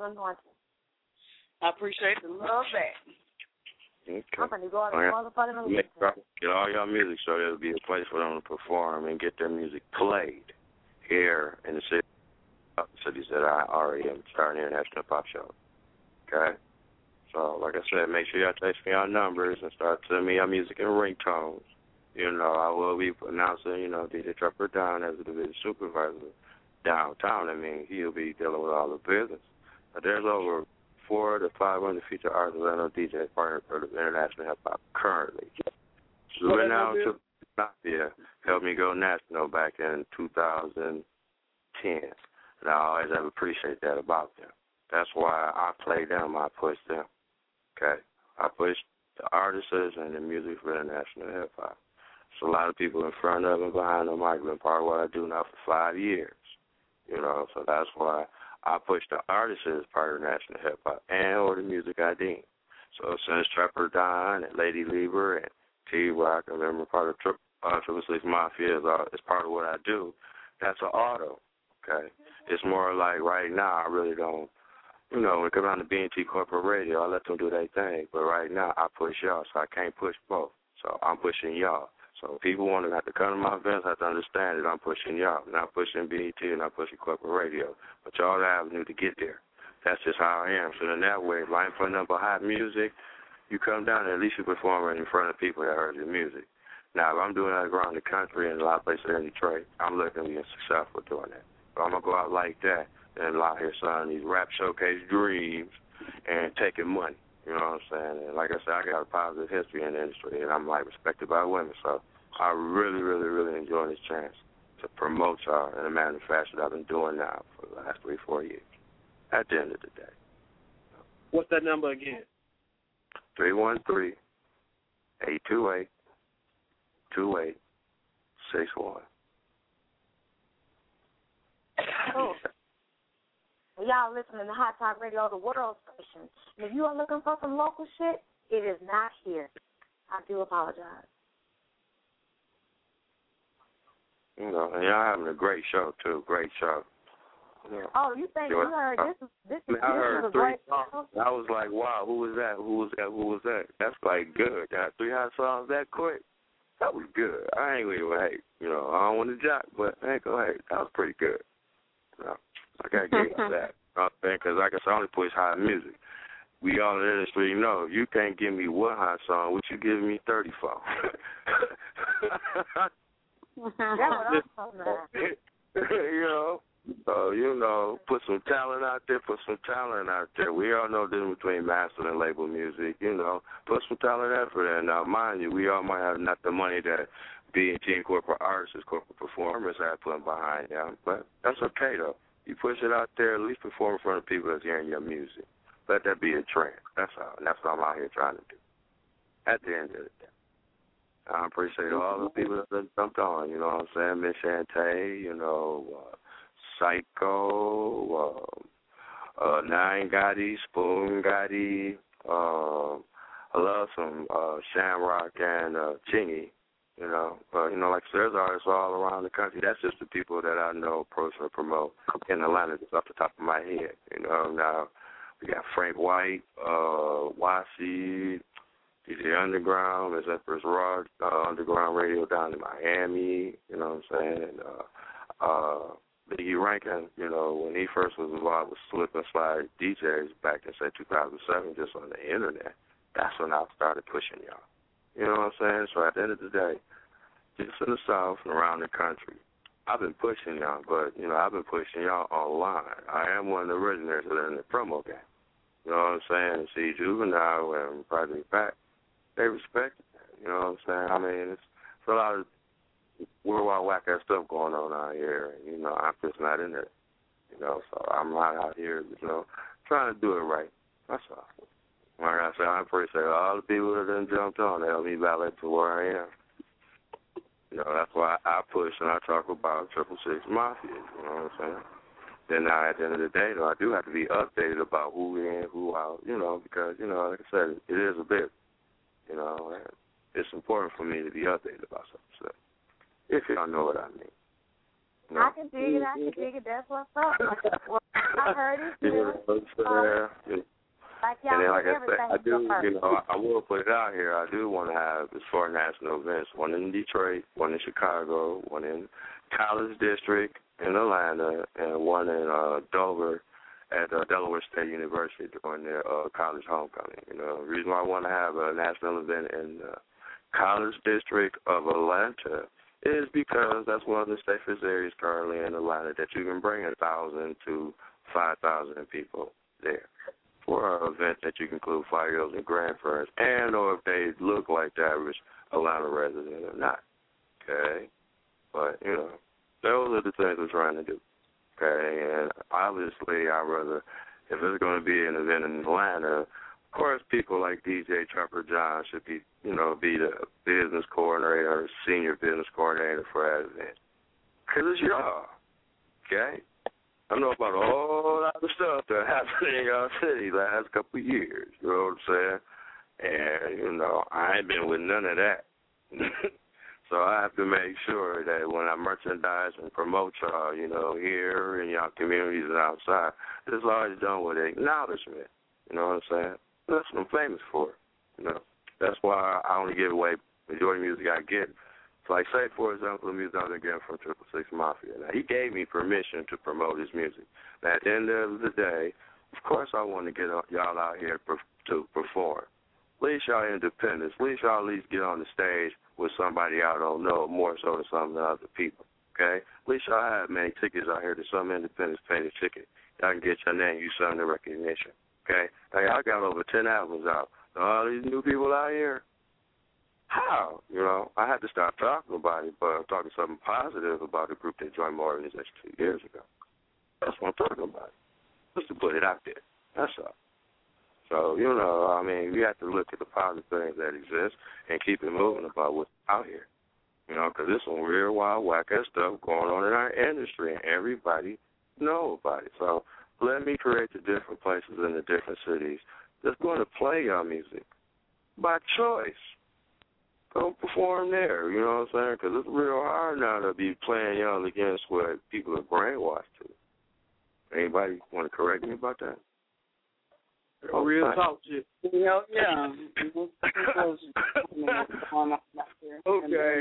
I appreciate the love back. Okay. I'm going to go out and motherfucking get all y'all music so there'll be a place for them to perform and get their music played here in the cities that I already am starting international pop shows. Okay? So, like I said, make sure y'all text me our numbers and start sending me your music and ringtones. You know, I will be announcing, you know, DJ Trapper Don as the division supervisor downtown. I mean, he'll be dealing with all the business. But there's over 4 to 500 featured artists I know DJ partner for the international hip hop currently. So right now, Mafia helped me go national back in 2010. And I always have appreciated that about them. That's why I play them, I push them. Okay? I push the artists and the music for international hip hop. So a lot of people in front of and behind the mic been part of what I do now for 5 years. You know, so that's why I push the artists as part of national hip hop and or the music I deem. So since Trapper Don and Lady Lieber and T-Rock, I remember part of Triple Six Mafia is part of what I do. That's an auto, okay? It's more like right now I really don't, you know, when it comes down to B&T Corporate Radio, I let them do their thing. But right now I push y'all, so I can't push both. So I'm pushing y'all. So if people want to have to come to my events, have to understand that I'm pushing y'all, not pushing BET and not pushing corporate radio. But y'all the avenue to get there. That's just how I am. So in that way, if I ain't putting up a hot music, you come down and at least you perform in front of people that heard your music. Now, if I'm doing that around the country and a lot of places in Detroit, I'm looking to be successful doing that. But I'm going to go out like that and out here signing these rap showcase dreams and taking money. You know what I'm saying? And like I said, I got a positive history in the industry, and I'm, like, respected by women. So I really, really, really enjoy this chance to promote y'all in a manufacture that I've been doing now for the last 3-4 years. At the end of the day. What's that number again? 313-828-2861. Cool. Y'all listening to Hot Talk Radio, the world station. And if you are looking for some local shit, it is not here. I do apologize. You know, and y'all having a great show, too. Great show. Yeah. Oh, you think you heard this is I heard a 3 great songs. show? I was like, wow, who was that? Who was that? Who was that? That's like good. Got 3 hot songs that quick. That was good. I ain't gonna hate. You know, I don't want to jock, but I ain't gonna hate. That was pretty good. You know, I gotta give you that. Because like I said, I only push hot music. We all in the industry know you can't give me one hot song. What you giving me 30 for? That's what I'm talking about. You know. So, you know, put some talent out there, We all know the difference between master and label music, you know. Put some talent effort in. Now, mind you, we all might have not the money that B&T and corporate artists, corporate performers have put behind them, but that's okay, though. You push it out there, at least perform in front of people that's hearing your music. Let that be a trend. That's all. And that's what I'm out here trying to do. At the end of the day. I appreciate all the people that jumped on, you know what I'm saying? Miss Shantae, you know, Psycho, Nine Gotti, Spoon Gotti. I love some Shamrock and Chingy, you know. But, you know, like there's artists all around the country. That's just the people that I know personally promote in Atlanta, just off the top of my head. You know, now we got Frank White, Wasi, DJ Underground, Miss Empress Raw, Underground Radio down in Miami, you know what I'm saying? Biggie Rankin, you know, when he first was involved with Slip and Slide DJs back in, say, 2007, just on the internet, that's when I started pushing y'all. You know what I'm saying? So at the end of the day, just in the South and around the country, I've been pushing y'all, but, you know, I've been pushing y'all online. I am one of the originators that are in the promo game. You know what I'm saying? See, Juvenile and Project Pack, they respect it. You know what I'm saying? I mean, it's a lot of worldwide whack-ass stuff going on out here. And, you know, I'm just not in it. You know, so I'm not out here, you know, trying to do it right. That's all. Like I said, I appreciate all the people that done jumped on to help me validate to where I am. You know, that's why I push and I talk about 666 Mafia. You know what I'm saying? Then now, at the end of the day, though, I do have to be updated about who in, who out, you know, because, you know, like I said, it is a bit, you know, and it's important for me to be updated about something. So, if y'all know what I mean. You know? I can dig it. That's what's up. Well, I heard it. Yeah, like y'all, and then, like I everything. said, I do, you know, I will put it out here. I do want to have as 4 national events, one in Detroit, one in Chicago, one in College District in Atlanta, and one in Dover at Delaware State University during their college homecoming. You know, the reason why I want to have a national event in College District of Atlanta is because that's one of the safest areas currently in Atlanta that you can bring 1,000 to 5,000 people there. for an event that you can include 5-year-olds and grandparents, and or if they look like the average Atlanta resident or not. Okay? But, you know, those are the things we're trying to do. Okay? And obviously, I'd rather, if it's going to be an event in Atlanta, of course, people like DJ Trapper John should be, you know, be the business coordinator or senior business coordinator for that event. Because it's y'all. Okay? I know about all that other stuff that happened in y'all city last couple of years. You know what I'm saying? And, you know, I ain't been with none of that. So I have to make sure that when I merchandise and promote y'all, you know, here in y'all communities and outside, it's always done with acknowledgement. You know what I'm saying? That's what I'm famous for. You know, that's why I only give away majority music I get. It's like, say, for example, the music I was getting from 666 Mafia. Now, he gave me permission to promote his music. Now, at the end of the day, of course I want to get y'all out here to perform. At least y'all independents. At least y'all at least get on the stage with somebody I don't know, more so than some of the other people. Okay? At least y'all have many tickets out here that some independents pay the ticket. Y'all can get your name, you some of the recognition. Okay? Now, y'all got over 10 albums out. All these new people out here, how? You know, I had to stop talking about it, but I'm talking something positive about the group that joined my organization 2 years ago. That's what I'm talking about. Just to put it out there. That's all. So, you know, I mean, we have to look at the positive things that exist and keep it moving about what's out here. You know, because there's some real wild, whack-ass stuff going on in our industry, and everybody know about it. So let me create the different places in the different cities that's going to play your music by choice. Go perform there, you know what I'm saying? Because it's real hard now to be playing young against what people are brainwashed to. Anybody want to correct me about that? Oh, real talk shit. Yeah. Okay,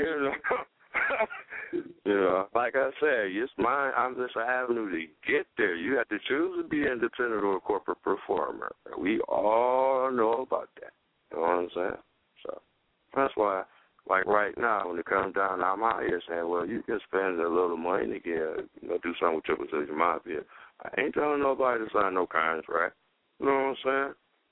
you know, like I said, it's mine. I'm just an avenue to get there. You have to choose to be independent or a corporate performer. We all know about that. You know what I'm saying? So that's why, like right now, when it comes down, I'm out here saying, well, you can spend a little money to get, you know, do something with 666 Mafia. I ain't telling nobody to sign no contract. You know what I'm saying?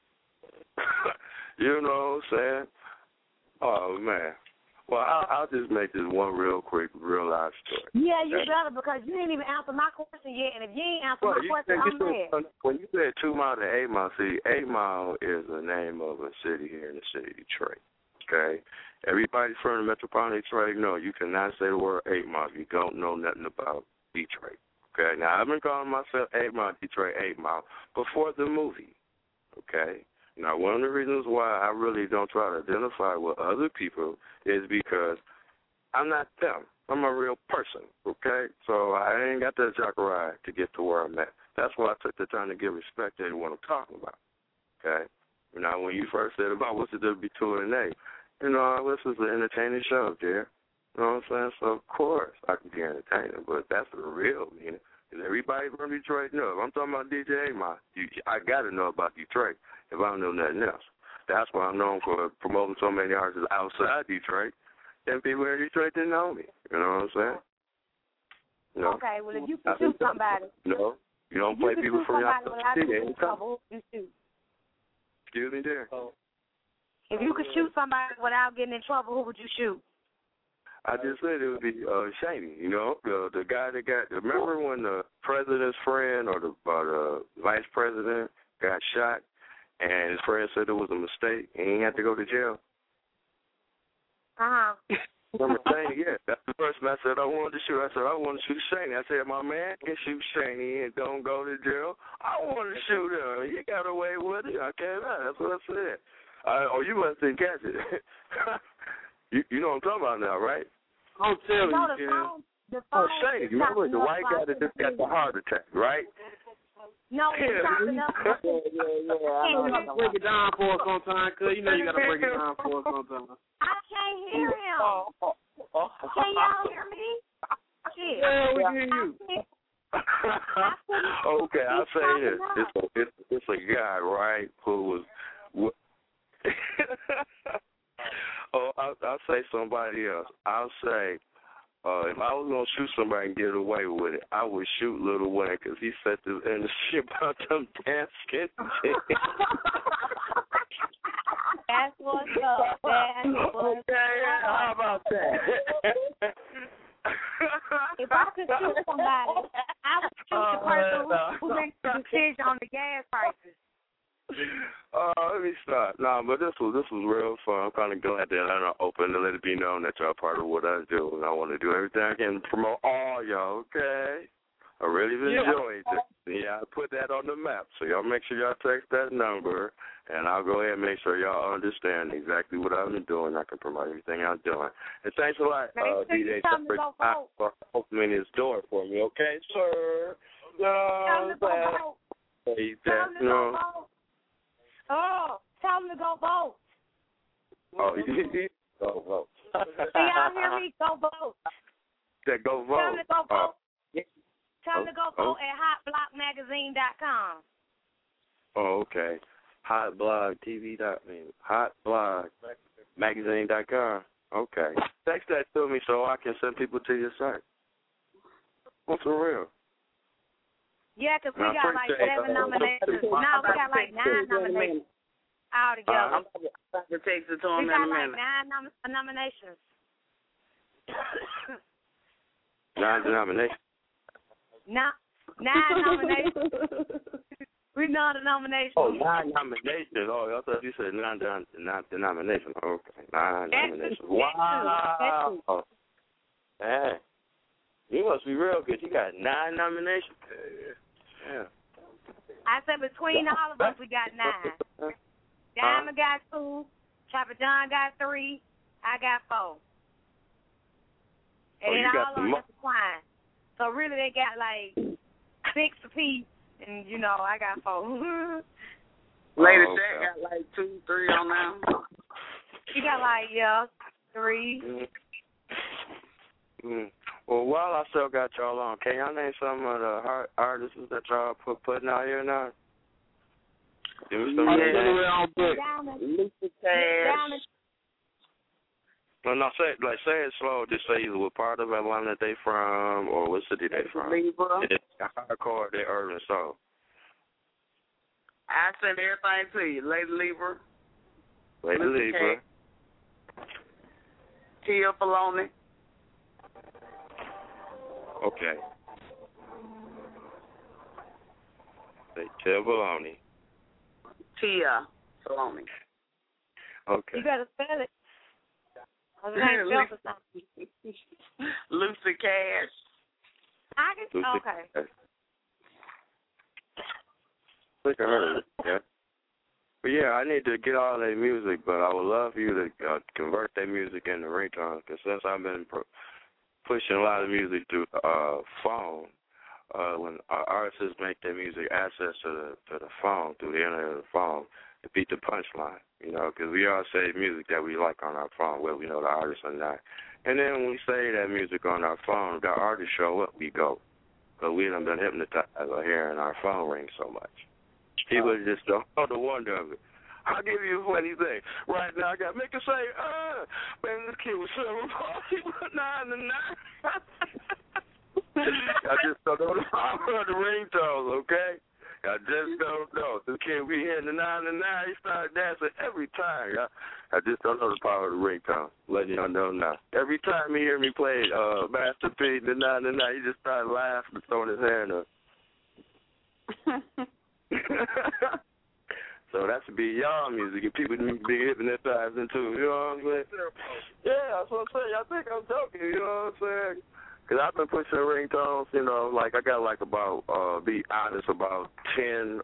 You know what I'm saying? Oh, man. Well, I'll just make this one real quick, real life story. Yeah, you better, because you didn't even answer my question yet, and if you ain't answer my question, I'm mad. When you said 2 Mile to 8 Mile, see, 8 Mile is the name of a city here in the city of Detroit, okay? Everybody from the metropolitan Detroit, no, you cannot say the word 8 Mile if you don't know nothing about Detroit, okay? Now, I've been calling myself 8 Mile, Detroit 8 Mile before the movie, okay? Now, one of the reasons why I really don't try to identify with other people is because I'm not them. I'm a real person, okay? So I ain't got that jock ride to get to where I'm at. That's why I took the time to give respect to what I'm talking about, okay? You know, when you first said about what's the difference between 2 and 8, you know, this is an entertaining show, dear. You know what I'm saying? So, of course, I can be entertaining, but that's the real meaning. Because everybody from Detroit knows. If I'm talking about DJ A-Mon, I got to know about Detroit if I don't know nothing else. That's why I'm known for promoting so many artists outside Detroit, and people in Detroit didn't know me. You know what I'm saying? You know? Okay, well, if you can shoot somebody. No, you don't play people from your city. Excuse me there. If you could shoot somebody without getting in trouble, who would you shoot? I just said it would be Shaney, you know, the guy that got, remember when the president's friend or the vice president got shot and his friend said it was a mistake and he had to go to jail? Uh-huh. Remember Shaney? Yeah, that's the person I said I wanted to shoot. I said I want to shoot Shaney. I said my man can shoot Shaney and don't go to jail. I want to shoot him. He got away with it. I can't lie. That's what I said. You must didn't catch it. You know what I'm talking about now, right? Don't tell me, Shane, you remember the white guy that just got the heart attack, right? No, you gotta break it down for us sometime, cuz you know you gotta break it down for us sometime. I can't hear him. Can y'all hear me? Shit. Yeah, we hear you. Okay, I'll say this. It's a guy, right, who was I'll say somebody else. I'll say if I was gonna shoot somebody and get away with it, I would shoot Lil Wayne because he said this in the shit about them damn skin. That's what's up. That's what's up. How about that? If I could shoot somebody, I would shoot the person who makes the decision on the gas prices. Let me start. Nah, but this was real fun. I'm kind of glad that I'm open to let it be known that y'all part of what I do, and I want to do everything I can to promote all y'all. Okay, I really enjoyed it. Yeah, I put that on the map, so y'all make sure y'all text that number, and I'll go ahead and make sure y'all understand exactly what I've been doing. I can promote everything I'm doing. And thanks a lot, DJ, for opening this door for me. Okay, sir. Tell them to go vote. Tell them to go vote. Oh, tell them to go vote. Oh, you go vote. See, y'all hear me? Go vote. Said go vote. Tell them to go vote. Tell them to go vote at hotblockmagazine.com. Oh, okay. Hotblogmagazine.com. Okay. Text that to me so I can send people to your site. What's for real? Yeah, because we got like 7 nominations. No, we got like 9 nominations all together. I'm about to text it to him we got like 9 nominations. 9 denominations? 9 nominations. We know the nominations. Oh, 9 nominations. Oh, I thought you said 9 denominations. Okay, 9 nominations. Wow. Oh. Man, you must be real good. You got 9 nominations. Yeah. I said between all of us, we got 9. Diamond got 2. Chopper John got 3. I got 4. And then all of us declined. So really, they got like 6 apiece, and you know, I got 4. Lady Jack got like 2, 3 on now. She got like 3. Well, while I still got y'all on, can y'all name some of the artists that y'all putting out here now? Give me some Lucy Cash. No, say it slow. Just say either what part of Atlanta they from or what city they from. Libra. It's hardcore, they urban soul. I send everything to you. Lady Libra. Lady Libra. Tia Filoni. Okay. Say Tia Filoni. Tia Filoni. Okay. You gotta spell it. Lucy Cash. Okay. I think I heard it. Yeah. But yeah, I need to get all their music, but I would love for you to convert their music into ringtones. Because since I've been pushing a lot of music through phone, when artists make their music access to the phone, through the internet of the phone, it beat the punchline, you know, because we all say music that we like on our phone, whether we know the artist or not. And then when we say that music on our phone, the artists show up, we go. Because we done been hypnotized by hearing our phone ring so much. People just don't know the wonder of it. I'll give you a funny thing. Right now, I got to make it say, man, this kid was 7 he was 9 to 9. I just don't know the power of the ringtones, okay? I just don't know. The kid be hitting the 9 to 9, he started dancing every time. I just don't know the power of the ringtone. Letting y'all know now. Every time he hear me play Master P, the 9 to 9, he just started laughing and throwing his hand up. So that should be y'all music, and people need to be hypnotized into. You know what I'm saying? Yeah, that's what I'm saying. Y'all think I'm joking, you know what I'm saying? Because I've been pushing ringtones, you know, like I got like about, be honest, about 10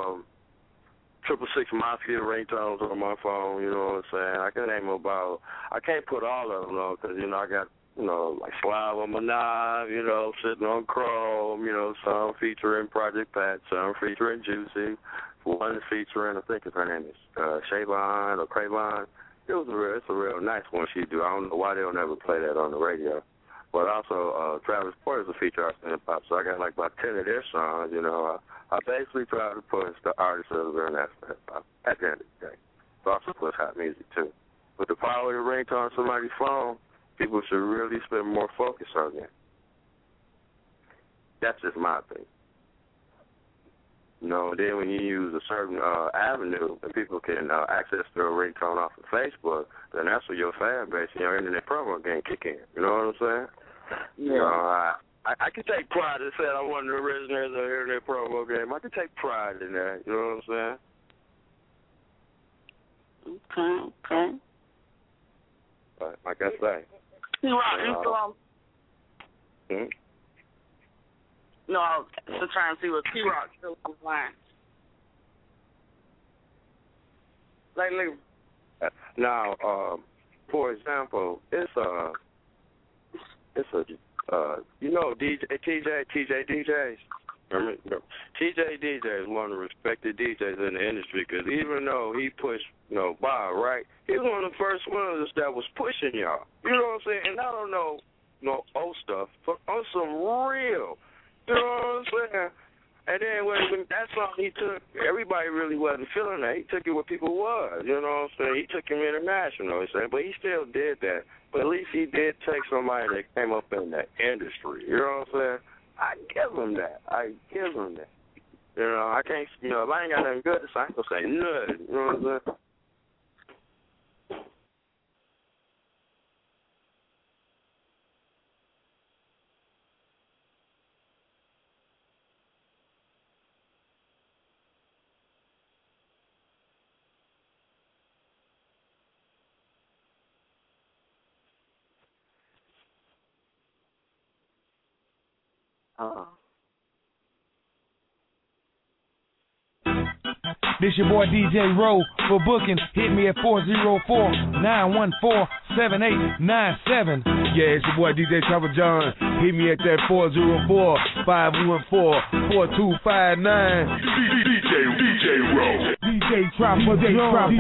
666 Mafia ringtones on my phone, you know what I'm saying? I can name about, I can't put all of them though, because, you know, I got, you know, like Slava Manav, you know, sitting on Chrome, you know, some featuring Project Pat, some featuring Juicy, one featuring, I think her name is Shavon or Cravon. It's a real nice one she do. I don't know why they'll never play that on the radio. But also, Travis Porter's a feature artist in hip-hop, so I got like about 10 of their songs, you know. I basically try to push the artists that are in hip-hop at the end of the day. But also push hot music, too. With the power of the ringtone on somebody's phone, people should really spend more focus on that. That's just my opinion. You know, then when you use a certain avenue and people can access their ringtone off of Facebook, then that's where your fan base and your internet promo game kick in. You know what I'm saying? Yeah. You know, I can take pride in saying I'm one of the originators of the internet promo game. I can take pride in that. You know what I'm saying? Okay. But like I say. T-Rock, No, I was just trying to see what T-Rock still was line. Lately. Now, for example, it's you know, TJ DJs. Remember, TJ DJ is one of the respected DJs in the industry because even though he pushed, Bob, right, he was one of the first ones that was pushing y'all. You know what I'm saying? And I don't know, old stuff, but on some real. You know what I'm saying? And then when that song he took, everybody really wasn't feeling that. He took it where people was. You know what I'm saying? He took him international, but he still did that. But at least he did take somebody that came up in that industry. You know what I'm saying? I give him that. You know, I can't, if I ain't got nothing good to say, I ain't going to say nothing. You know what I'm saying? This your boy DJ Rowe. For booking, hit me at 404-914-7897. Yeah, it's your boy DJ Chopper John. Hit me at that 404-514-4259. DJ Rowe. DJ Chopper John.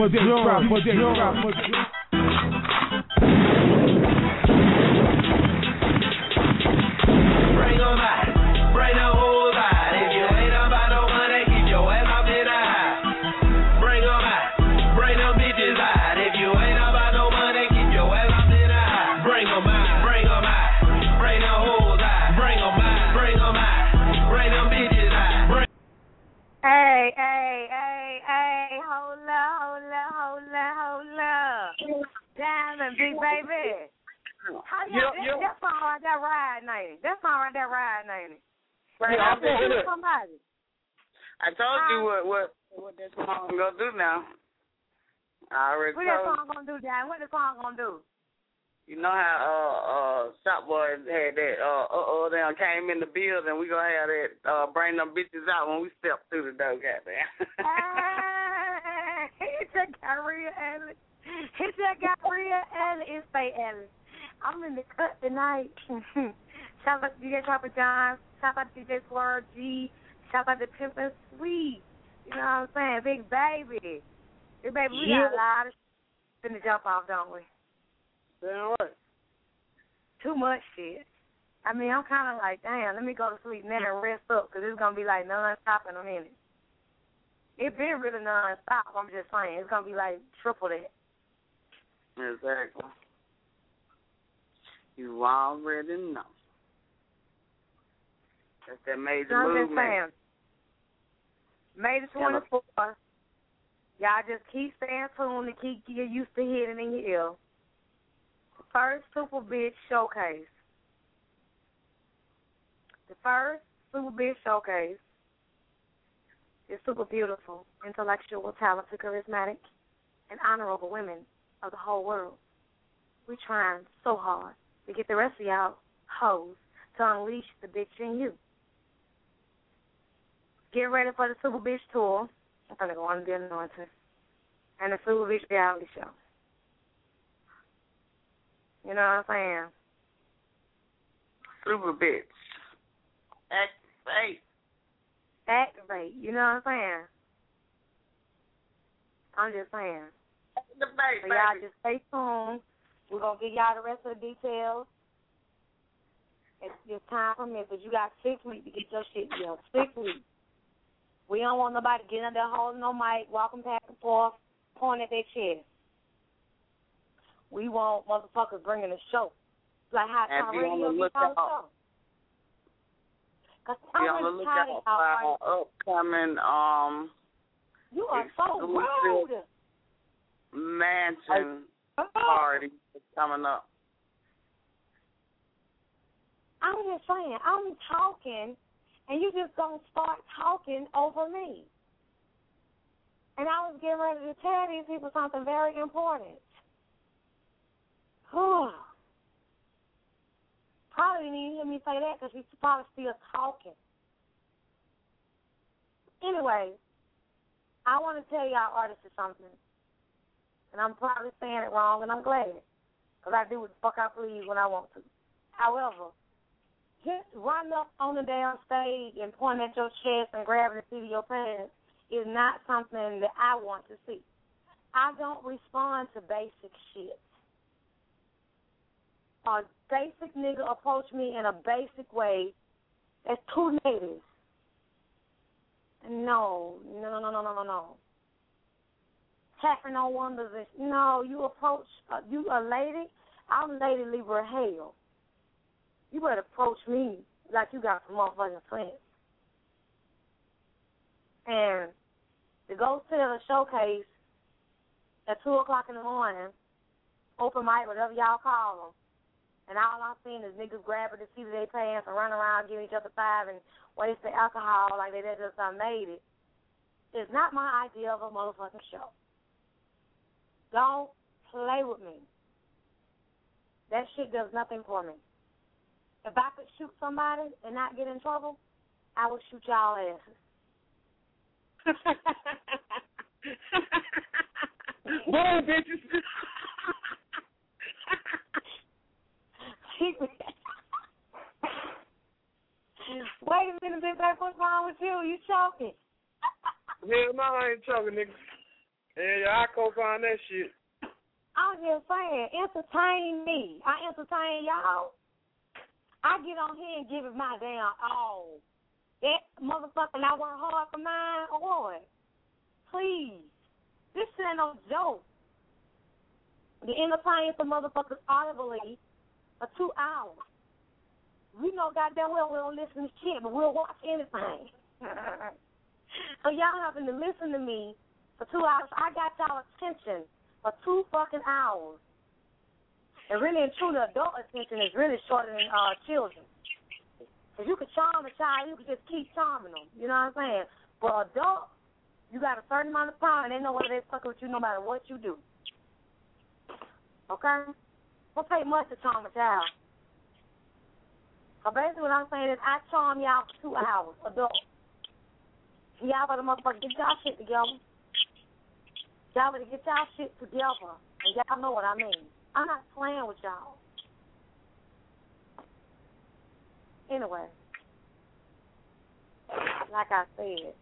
Bring 'em out. Bring the whole lot. If you ain't about no money, keep your ass off in the high. Bring 'em out. Bring them bitches out. If you ain't about no money, keep your ass off in the high. Bring 'em out. Bring 'em out. Bring the whole lot. Bring 'em out. Bring 'em out. Bring them bitches out. Bring. Hey, hold up. Diamond, big baby. That song right there riding, ain't it? That song right there riding, ain't it? Right, I told somebody. I told you what that song gonna do now. I already What that song gonna do, Diamond? What the song gonna do? You know how Shop Boy had that they came in the building. We gonna have that bring them bitches out when we step through the door, goddamn. He just got real Ellie. It's Faye Ellie. I'm in the cut tonight. Shout out to DJ Chopper John. Shout out to DJ Swerve G. Shout out to Pimpin' Sweet. You know what I'm saying? Big baby. Big baby, we got a lot of shit to jump off, don't we? Damn right. Too much shit. I mean, I'm kind of like, damn, let me go to sleep now and rest up because it's going to be like non-stop in a minute. It's been really non-stop, I'm just saying. It's going to be like triple that. Exactly. You already know. That's that major movement. May the 24th. Y'all just keep staying tuned and keep getting used to hearing in your ear. First Super Bitch Showcase. The first Super Bitch Showcase is super beautiful, intellectual, talented, charismatic, and honorable women of the whole world. We're trying so hard to get the rest of y'all hoes to unleash the bitch in you. Get ready for the Super Bitch Tour. I'm going to go on the Anointing. And the Super Bitch Reality Show. You know what I'm saying? Super Bitch. Activate. You know what I'm saying? I'm just saying. So y'all just stay tuned. We're going to give y'all the rest of the details. It's time for me because you got 6 weeks to get your shit together. 6 weeks. We don't want nobody getting up there holding no mic, walking back and forth, pointing at their chest. We want motherfuckers bringing the show. Like how And be on the radio lookout. Be on the lookout for our upcoming You are so exclusive rude. mansion party that's coming up. I'm just saying, I'm talking, and you just gonna start talking over me. And I was getting ready to tell these people something very important. Probably didn't even hear me say that because she's probably still talking. Anyway, I want to tell y'all artists something. And I'm probably saying it wrong, and I'm glad. Because I do what the fuck I please when I want to. However, just running up on the damn stage and pointing at your chest and grabbing the seat of your pants is not something that I want to see. I don't respond to basic shit. A basic nigga approach me in a basic way that's too native. No. Tapping on wonders. No, you approach, you a lady, I'm Lady Libra Hale. You better approach me like you got some motherfucking friends. And to go to the showcase at 2 o'clock in the morning, open mic, whatever y'all call them, and all I'm seeing is niggas grabbing the seat of their pants and running around giving each other five and waste the alcohol like they just made it. It's not my idea of a motherfucking show. Don't play with me. That shit does nothing for me. If I could shoot somebody and not get in trouble, I would shoot y'all asses. Boy, bitches. Wait a minute, Big Back, what's wrong with you? You choking? Hell no, I ain't choking, nigga. Yeah, I co-sign that shit. I'm just saying, entertain me. I entertain y'all. I get on here and give it my damn all. That motherfucker, I work hard for mine, or what? Please. This shit ain't no joke. The entertain some motherfuckers audibly for 2 hours. We know goddamn well we don't listen to shit, but we'll watch anything. So y'all having to listen to me for 2 hours. I got y'all attention for 2 fucking hours. And really and truly, adult attention is really shorter than children. If you could charm a child, you could just keep charming them. You know what I'm saying? For adults, you got a certain amount of power, and they know whether they're fucking with you no matter what you do. Okay? Don't take much to charm a child. So basically what I'm saying is I charm y'all for 2 hours, adults. Y'all better motherfucker get y'all shit together. Y'all better get y'all shit together. And y'all know what I mean. I'm not playing with y'all. Anyway, like I said.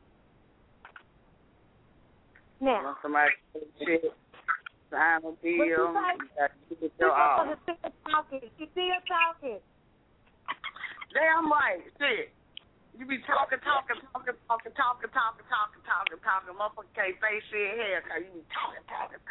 Now. Somebody shit, sign a deal. You got to get your all. She's still talking. Damn right. Shit. You be talking. Motherfucker can't say shit here because you be talking.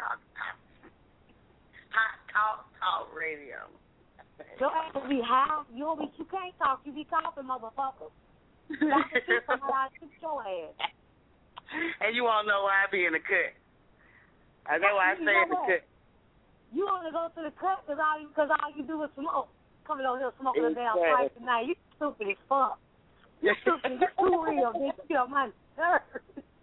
Hot talk radio. Your ass will be high. You can't talk. You be talking, motherfucker. That's the truth. I shoot your ass. And you won't know why I be in the cut. I know why I stay in the cut. You want to go to the cut because all you do is smoke. Coming over here smoking a damn pipe tonight. You stupid as fuck. You stupid. You're too real, bitch. You got my nerves.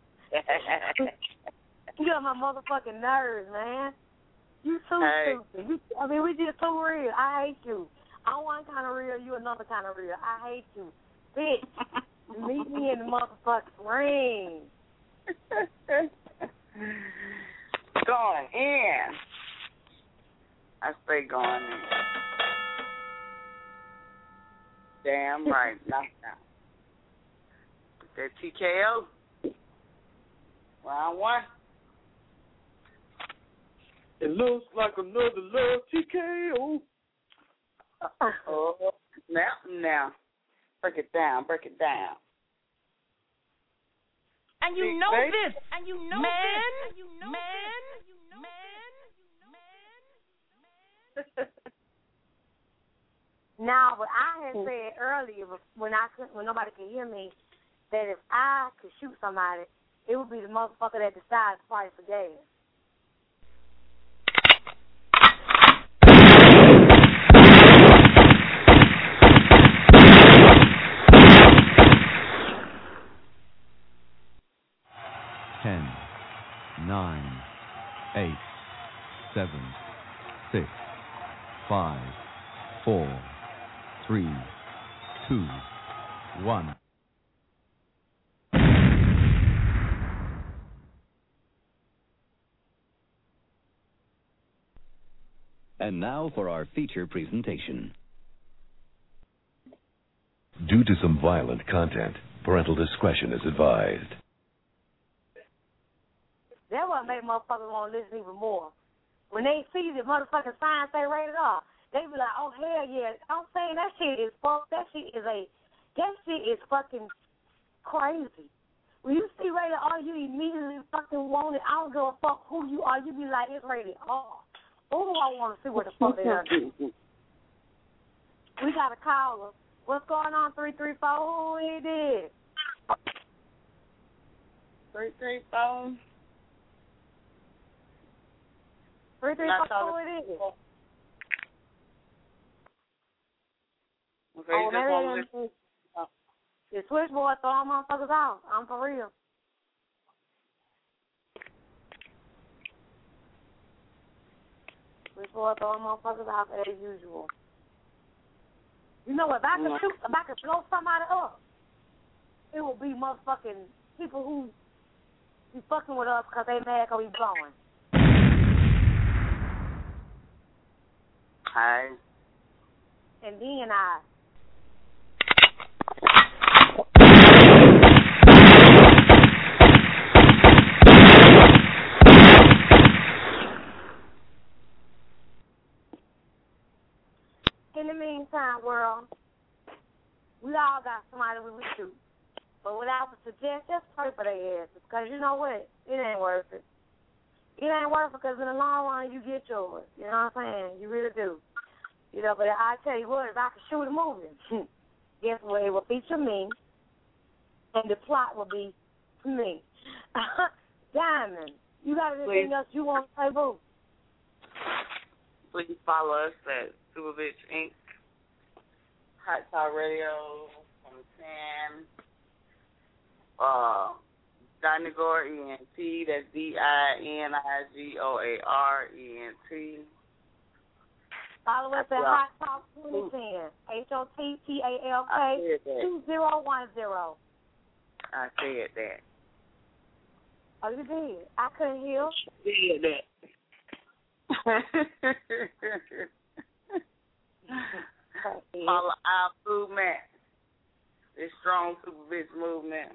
You got my motherfucking nerves, man. You too stupid. We just too real. I hate you. I'm one kind of real. You another kind of real. I hate you. Bitch, meet me in the motherfucking ring. Going in. I stay going in. Damn right. Knockdown. That TKO. Round 1. It looks like another love TKO. Oh, now. Break it down. And you know this. And you know this. Now, what I had said earlier when nobody could hear me, that if I could shoot somebody, it would be the motherfucker that decides the price of gas. Ten, 9, 8, 7, 6, 5, 4, 3, 2, 1. And now for our feature presentation. Due to some violent content, parental discretion is advised. That what make motherfuckers want to listen even more. When they see the motherfucking sign say rated R, they be like, oh, hell yeah. I'm saying that shit is fucking crazy. When you see rated R, you immediately fucking want it. I don't give a fuck who you are. You be like, it's rated R. Oh, I want to see what the fuck they are doing. We got a caller. What's going on, 334? Who he did? 334. 334, who it is? Okay, you just want to the switchboard throw them motherfuckers out. I'm for real. Switchboard throw them motherfuckers out as usual. You know what? If I could blow somebody up, it would be motherfucking people who be fucking with us because they mad because we blowing. Hi. And then I. In the meantime, world, we all got somebody we would shoot. But what I would suggest, just pray for their asses. Because you know what? It ain't worth it. It ain't worth it because in the long run, you get yours. You know what I'm saying? You really do. You know, but I tell you what, if I could shoot a movie, guess what? It will feature me, and the plot will be me. Diamond, you got anything else you want to say, boo? Please follow us at Super Bitch Inc. Hot Talk Radio from 10. Dinigor ENT. That's DINIGOARENT. Follow us at Hot Talk 2010. HOTTALK 2010. I said that. Oh, you did? I couldn't hear. Did that. Follow our movement. This strong super bitch movement.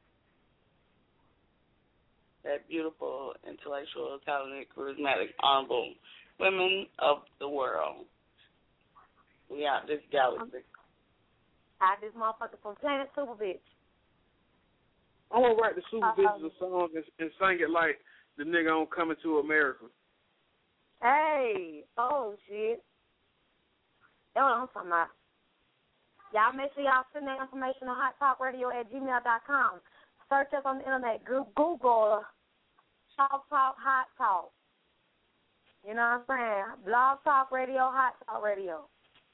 That beautiful, intellectual, talented, charismatic, honorable women of the world. We out this galaxy. I this motherfucker from Planet Super Bitch. I want to write the Super Bitches a song and sing it like the nigga on Coming to America. Hey, oh shit. That's what I'm talking about. Y'all make sure y'all send that information to hottalkradio@gmail.com. Search us on the internet. Google Talk Hot Talk. You know what I'm saying? Blog Talk Radio, Hot Talk Radio.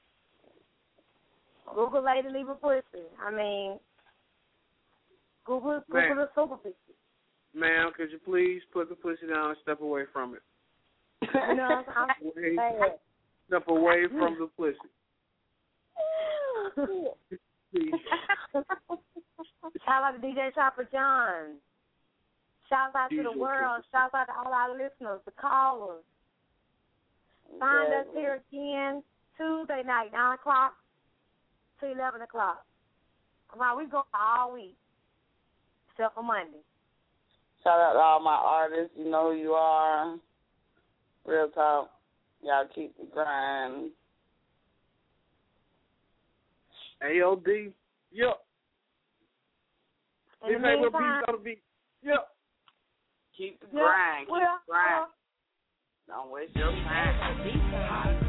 Google Lady Leave a Pussy. I mean, Google the Super Pussy. Ma'am, could you please put the pussy down and step away from it? You know what I'm saying? Step away from the pussy. Shout out to DJ Chopper John. Shout out to the world. Shout out to all our listeners, the callers. Find us here again Tuesday night, 9 o'clock to 11 o'clock. Come on, we go all week, except for Monday. Shout out to all my artists. You know who you are. Real talk. Y'all keep the grind. AOD. Yep. In the meantime, yep. Keep the grind. Keep the grind. Don't waste your time.